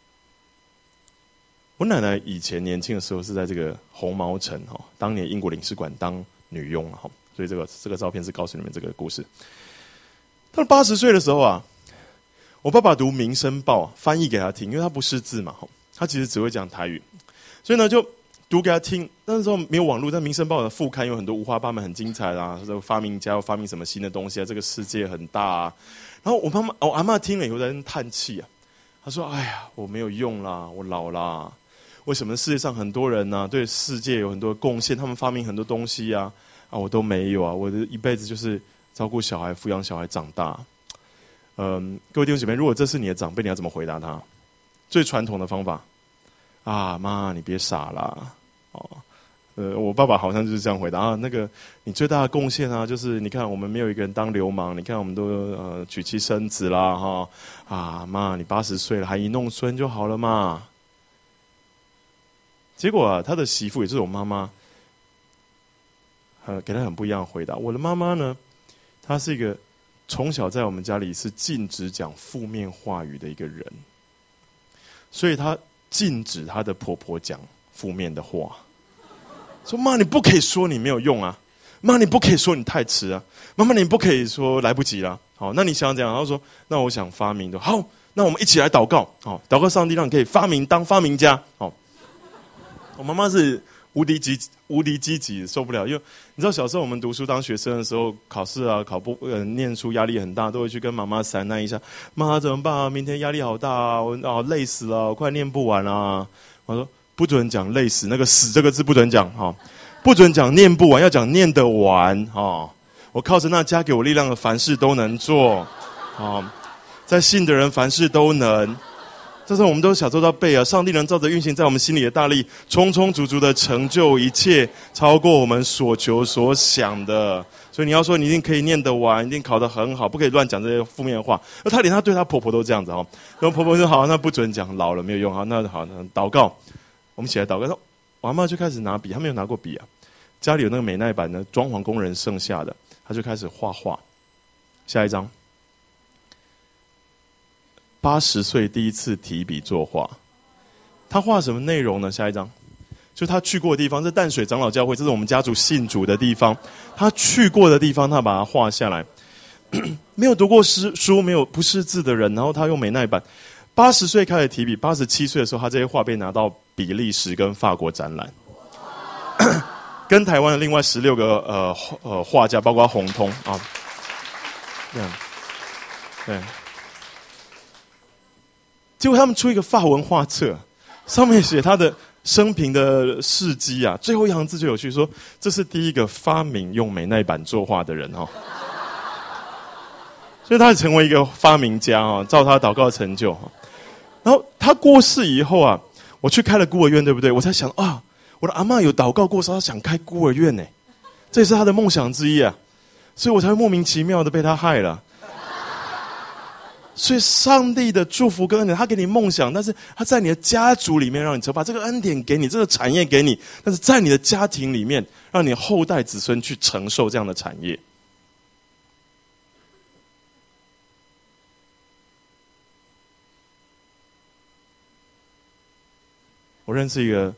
我奶奶以前年轻的时候是在这个红毛城当年英国领事馆当女佣所以这个照片是告诉你们这个故事。到了80岁的时候我爸爸读《民生报》翻译给他听，因为他不识字嘛他其实只会讲台语，所以呢就读给他听。那时候没有网络，但《民生报》的副刊有很多五花八门、很精彩啦，这个发明家要发明什么新的东西啊，这个世界很大啊。然后我阿嬷听了以后在那叹气她说：“哎呀，我没有用啦，我老啦。为什么世界上很多人呢对世界有很多贡献，他们发明很多东西我都没有我的一辈子就是照顾小孩、抚养小孩长大。”各位弟兄姐妹，如果这是你的长辈，你要怎么回答他？最传统的方法妈，你别傻啦我爸爸好像就是这样回答那个你最大的贡献就是你看我们没有一个人当流氓，你看我们都娶妻生子啦妈，你80岁了还一弄孙就好了嘛。结果他的媳妇也就是我妈妈给他很不一样的回答。我的妈妈呢，她是一个从小在我们家里是禁止讲负面话语的一个人，所以她禁止她的婆婆讲负面的话，说妈你不可以说你没有用妈你不可以说你太迟妈妈你不可以说来不及了。好，那你想怎样？她说那我想发明的。好，那我们一起来祷告祷告上帝让你可以当发明家我妈妈是无敌积极，受不了。因为你知道，小时候我们读书当学生的时候，考试啊、念书压力很大，都会去跟妈妈散难一下。妈怎么办啊？明天压力好大啊！我累死了，我快念不完啊！我说不准讲累死，那个死这个字不准讲哈，不准讲念不完，要讲念得完哈。我靠着那加给我力量的，凡事都能做啊！在信的人，凡事都能。这时候我们都小时候都要背啊，上帝能照着运行在我们心里的大力，充充足足的成就一切，超过我们所求所想的。所以你要说你一定可以念得完，一定考得很好，不可以乱讲这些负面的话。而她连她对她婆婆都这样子哦，然后婆婆说好，那不准讲，老了没有用，好，那好，那祷告，我们起来祷告。我阿嬷就开始拿笔，她没有拿过笔啊，家里有那个美耐版的装潢工人剩下的，她就开始画画。下一张。80岁第一次提笔作画，他画什么内容呢？下一张，就他去过的地方，这淡水长老教会，这是我们家族信主的地方。他去过的地方，他把它画下来。没有读过书，没有不识字的人，然后他用美耐版。80岁开始提笔，87岁的时候，他这些画被拿到比利时跟法国展览，跟台湾的另外16个画家，包括洪通啊，对。结果他们出一个法文画册，上面写他的生平的事迹啊，最后一行字最有趣，说这是第一个发明用美耐版作画的人哦，所以他成为一个发明家哦，照他祷告成就。然后他过世以后啊，我去开了孤儿院，对不对？我才想啊，我的阿嬷有祷告过说他想开孤儿院呢，这也是他的梦想之一啊，所以我才会莫名其妙的被他害了。所以上帝的祝福跟恩典，他给你梦想，但是他在你的家族里面让你成，把这个恩典给你，这个产业给你，但是在你的家庭里面，让你后代子孙去承受这样的产业。我认识一个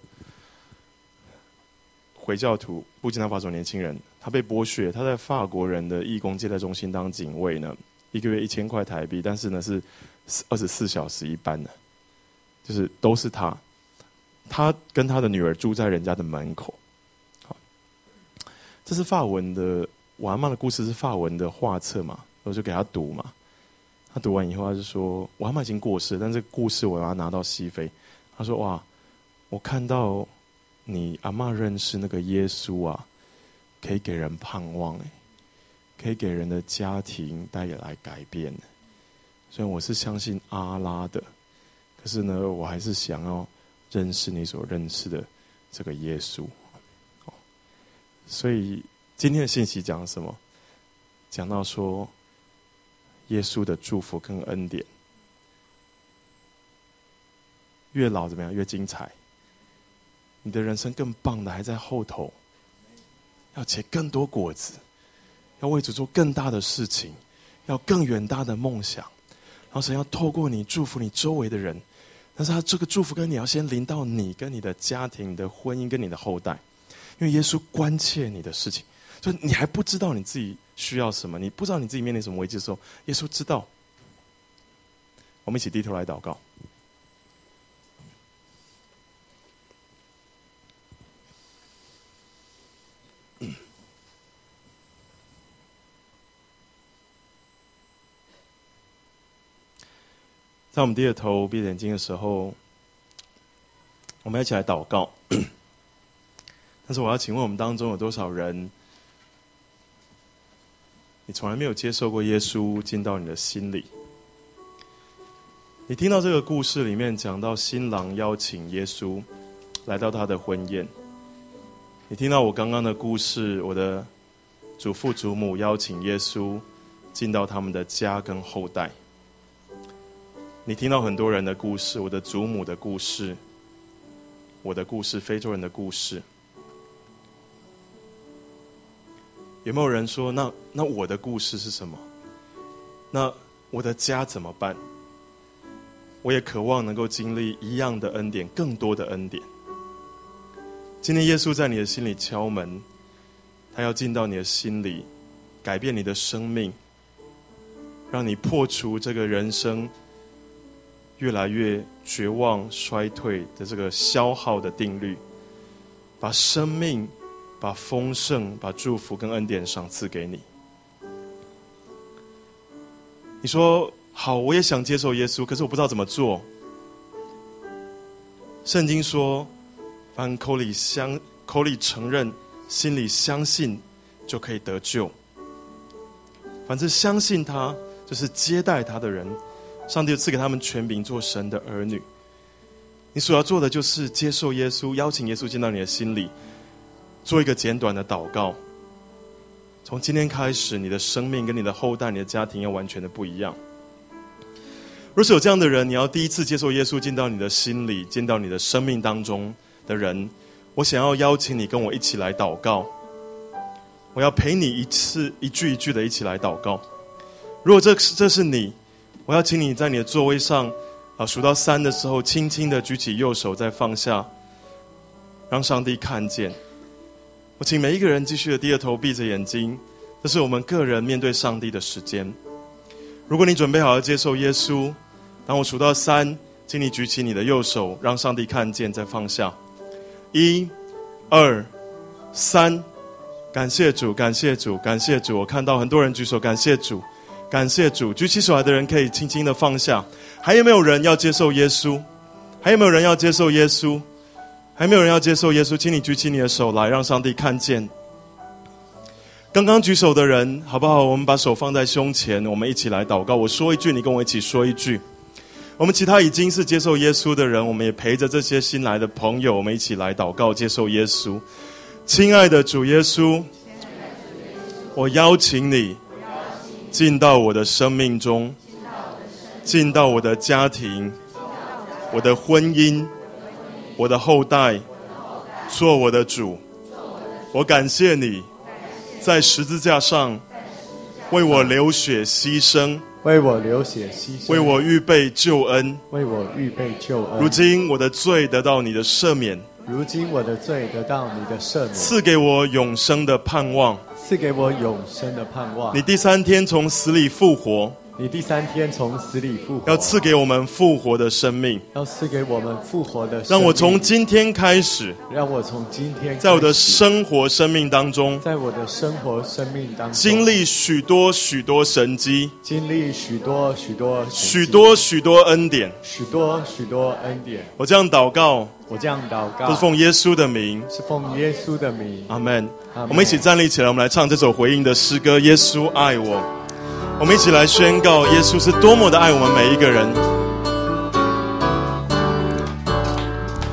回教徒布基纳法索年轻人，他被剥削，他在法国人的义工接待中心当警卫呢。1个月1000块台币，但是呢是24小时一班的，就是都是他跟他的女儿住在人家的门口。好，这是法文的，我阿嬷的故事是法文的画册嘛，我就给他读嘛。他读完以后，他就说，我阿嬷已经过世，但这个故事我要拿到西非。他说哇，我看到你阿嬷认识那个耶稣啊，可以给人盼望可以给人的家庭带来改变，虽然我是相信阿拉的，可是呢，我还是想要认识你所认识的这个耶稣。所以今天的信息讲什么？讲到说，耶稣的祝福跟恩典，越老怎么样？越精彩。你的人生更棒的还在后头，要结更多果子。要为主做更大的事情，要更远大的梦想，然后神要透过你祝福你周围的人，但是他这个祝福跟你要先临到你跟你的家庭、你的婚姻跟你的后代，因为耶稣关切你的事情，所以你还不知道你自己需要什么，你不知道你自己面临什么危机的时候，耶稣知道。我们一起低头来祷告。在我们低着头闭着眼睛的时候，我们一起来祷告。但是我要请问我们当中有多少人，你从来没有接受过耶稣进到你的心里？你听到这个故事里面讲到新郎邀请耶稣来到他的婚宴，你听到我刚刚的故事，我的祖父祖母邀请耶稣进到他们的家跟后代。你听到很多人的故事，我的祖母的故事，我的故事，非洲人的故事。有没有人说，那我的故事是什么？那我的家怎么办？我也渴望能够经历一样的恩典，更多的恩典。今天耶稣在你的心里敲门，他要进到你的心里，改变你的生命，让你破除这个人生越来越绝望衰退的这个消耗的定律， 把生命、把丰盛、把祝福跟恩典赏赐给你。你说好，我也想接受耶稣，可是我不知道怎么做。圣经说，凡口里承认，心里相信，就可以得救。凡是相信他，就是接待他的人，上帝就赐给他们权柄做神的儿女。你所要做的就是接受耶稣，邀请耶稣进到你的心里，做一个简短的祷告。从今天开始，你的生命跟你的后代、你的家庭要完全的不一样。若是有这样的人，你要第一次接受耶稣进到你的心里，进到你的生命当中的人，我想要邀请你跟我一起来祷告。我要陪你一句一句的一起来祷告。如果这是你，我要请你在你的座位上数到3的时候，轻轻的举起右手，再放下，让上帝看见。我请每一个人继续的低着头，闭着眼睛，这是我们个人面对上帝的时间。如果你准备好要接受耶稣，当我数到3，请你举起你的右手，让上帝看见，再放下。1、2、3，感谢主，感谢主，感谢主！我看到很多人举手，感谢主，感谢主！举起手来的人可以轻轻的放下。还有没有人要接受耶稣？还有没有人要接受耶稣？还没有人要接受耶稣？请你举起你的手来，让上帝看见。刚刚举手的人，好不好？我们把手放在胸前，我们一起来祷告。我说一句，你跟我一起说一句。我们其他已经是接受耶稣的人，我们也陪着这些新来的朋友，我们一起来祷告，接受耶稣。亲爱的主耶稣，我邀请你进到我的生命中，进到我的家庭，我的婚姻，我的后代，做我的主。我感谢你在十字架上为我流血牺牲， 为我流血牺牲， 为我预备救恩， 为我预备救恩。 如今我的罪得到你的赦免， 如今我的罪得到你的赦免， 赐给我永生的盼望， 赐给我永生的盼望。 你第3天从死里复活， 你第3天从死里复活， 要赐给我们复活的生命， 要赐给我们复活的生命。 让我从今天开始， 让我从今天开始， 在我的生活生命当中， 在我的生活生命当中， 经历许多许多神迹， 经历许多许多许多许多恩典， 许多许多恩典。 我这样祷告， 我这样祷告， 都是奉耶稣的名， 是奉耶稣的名。 阿们。 阿们。 我们一起站立起来，我们来唱这首回应的诗歌《耶稣爱我》。我们一起来宣告，耶稣是多么的爱我们每一个人。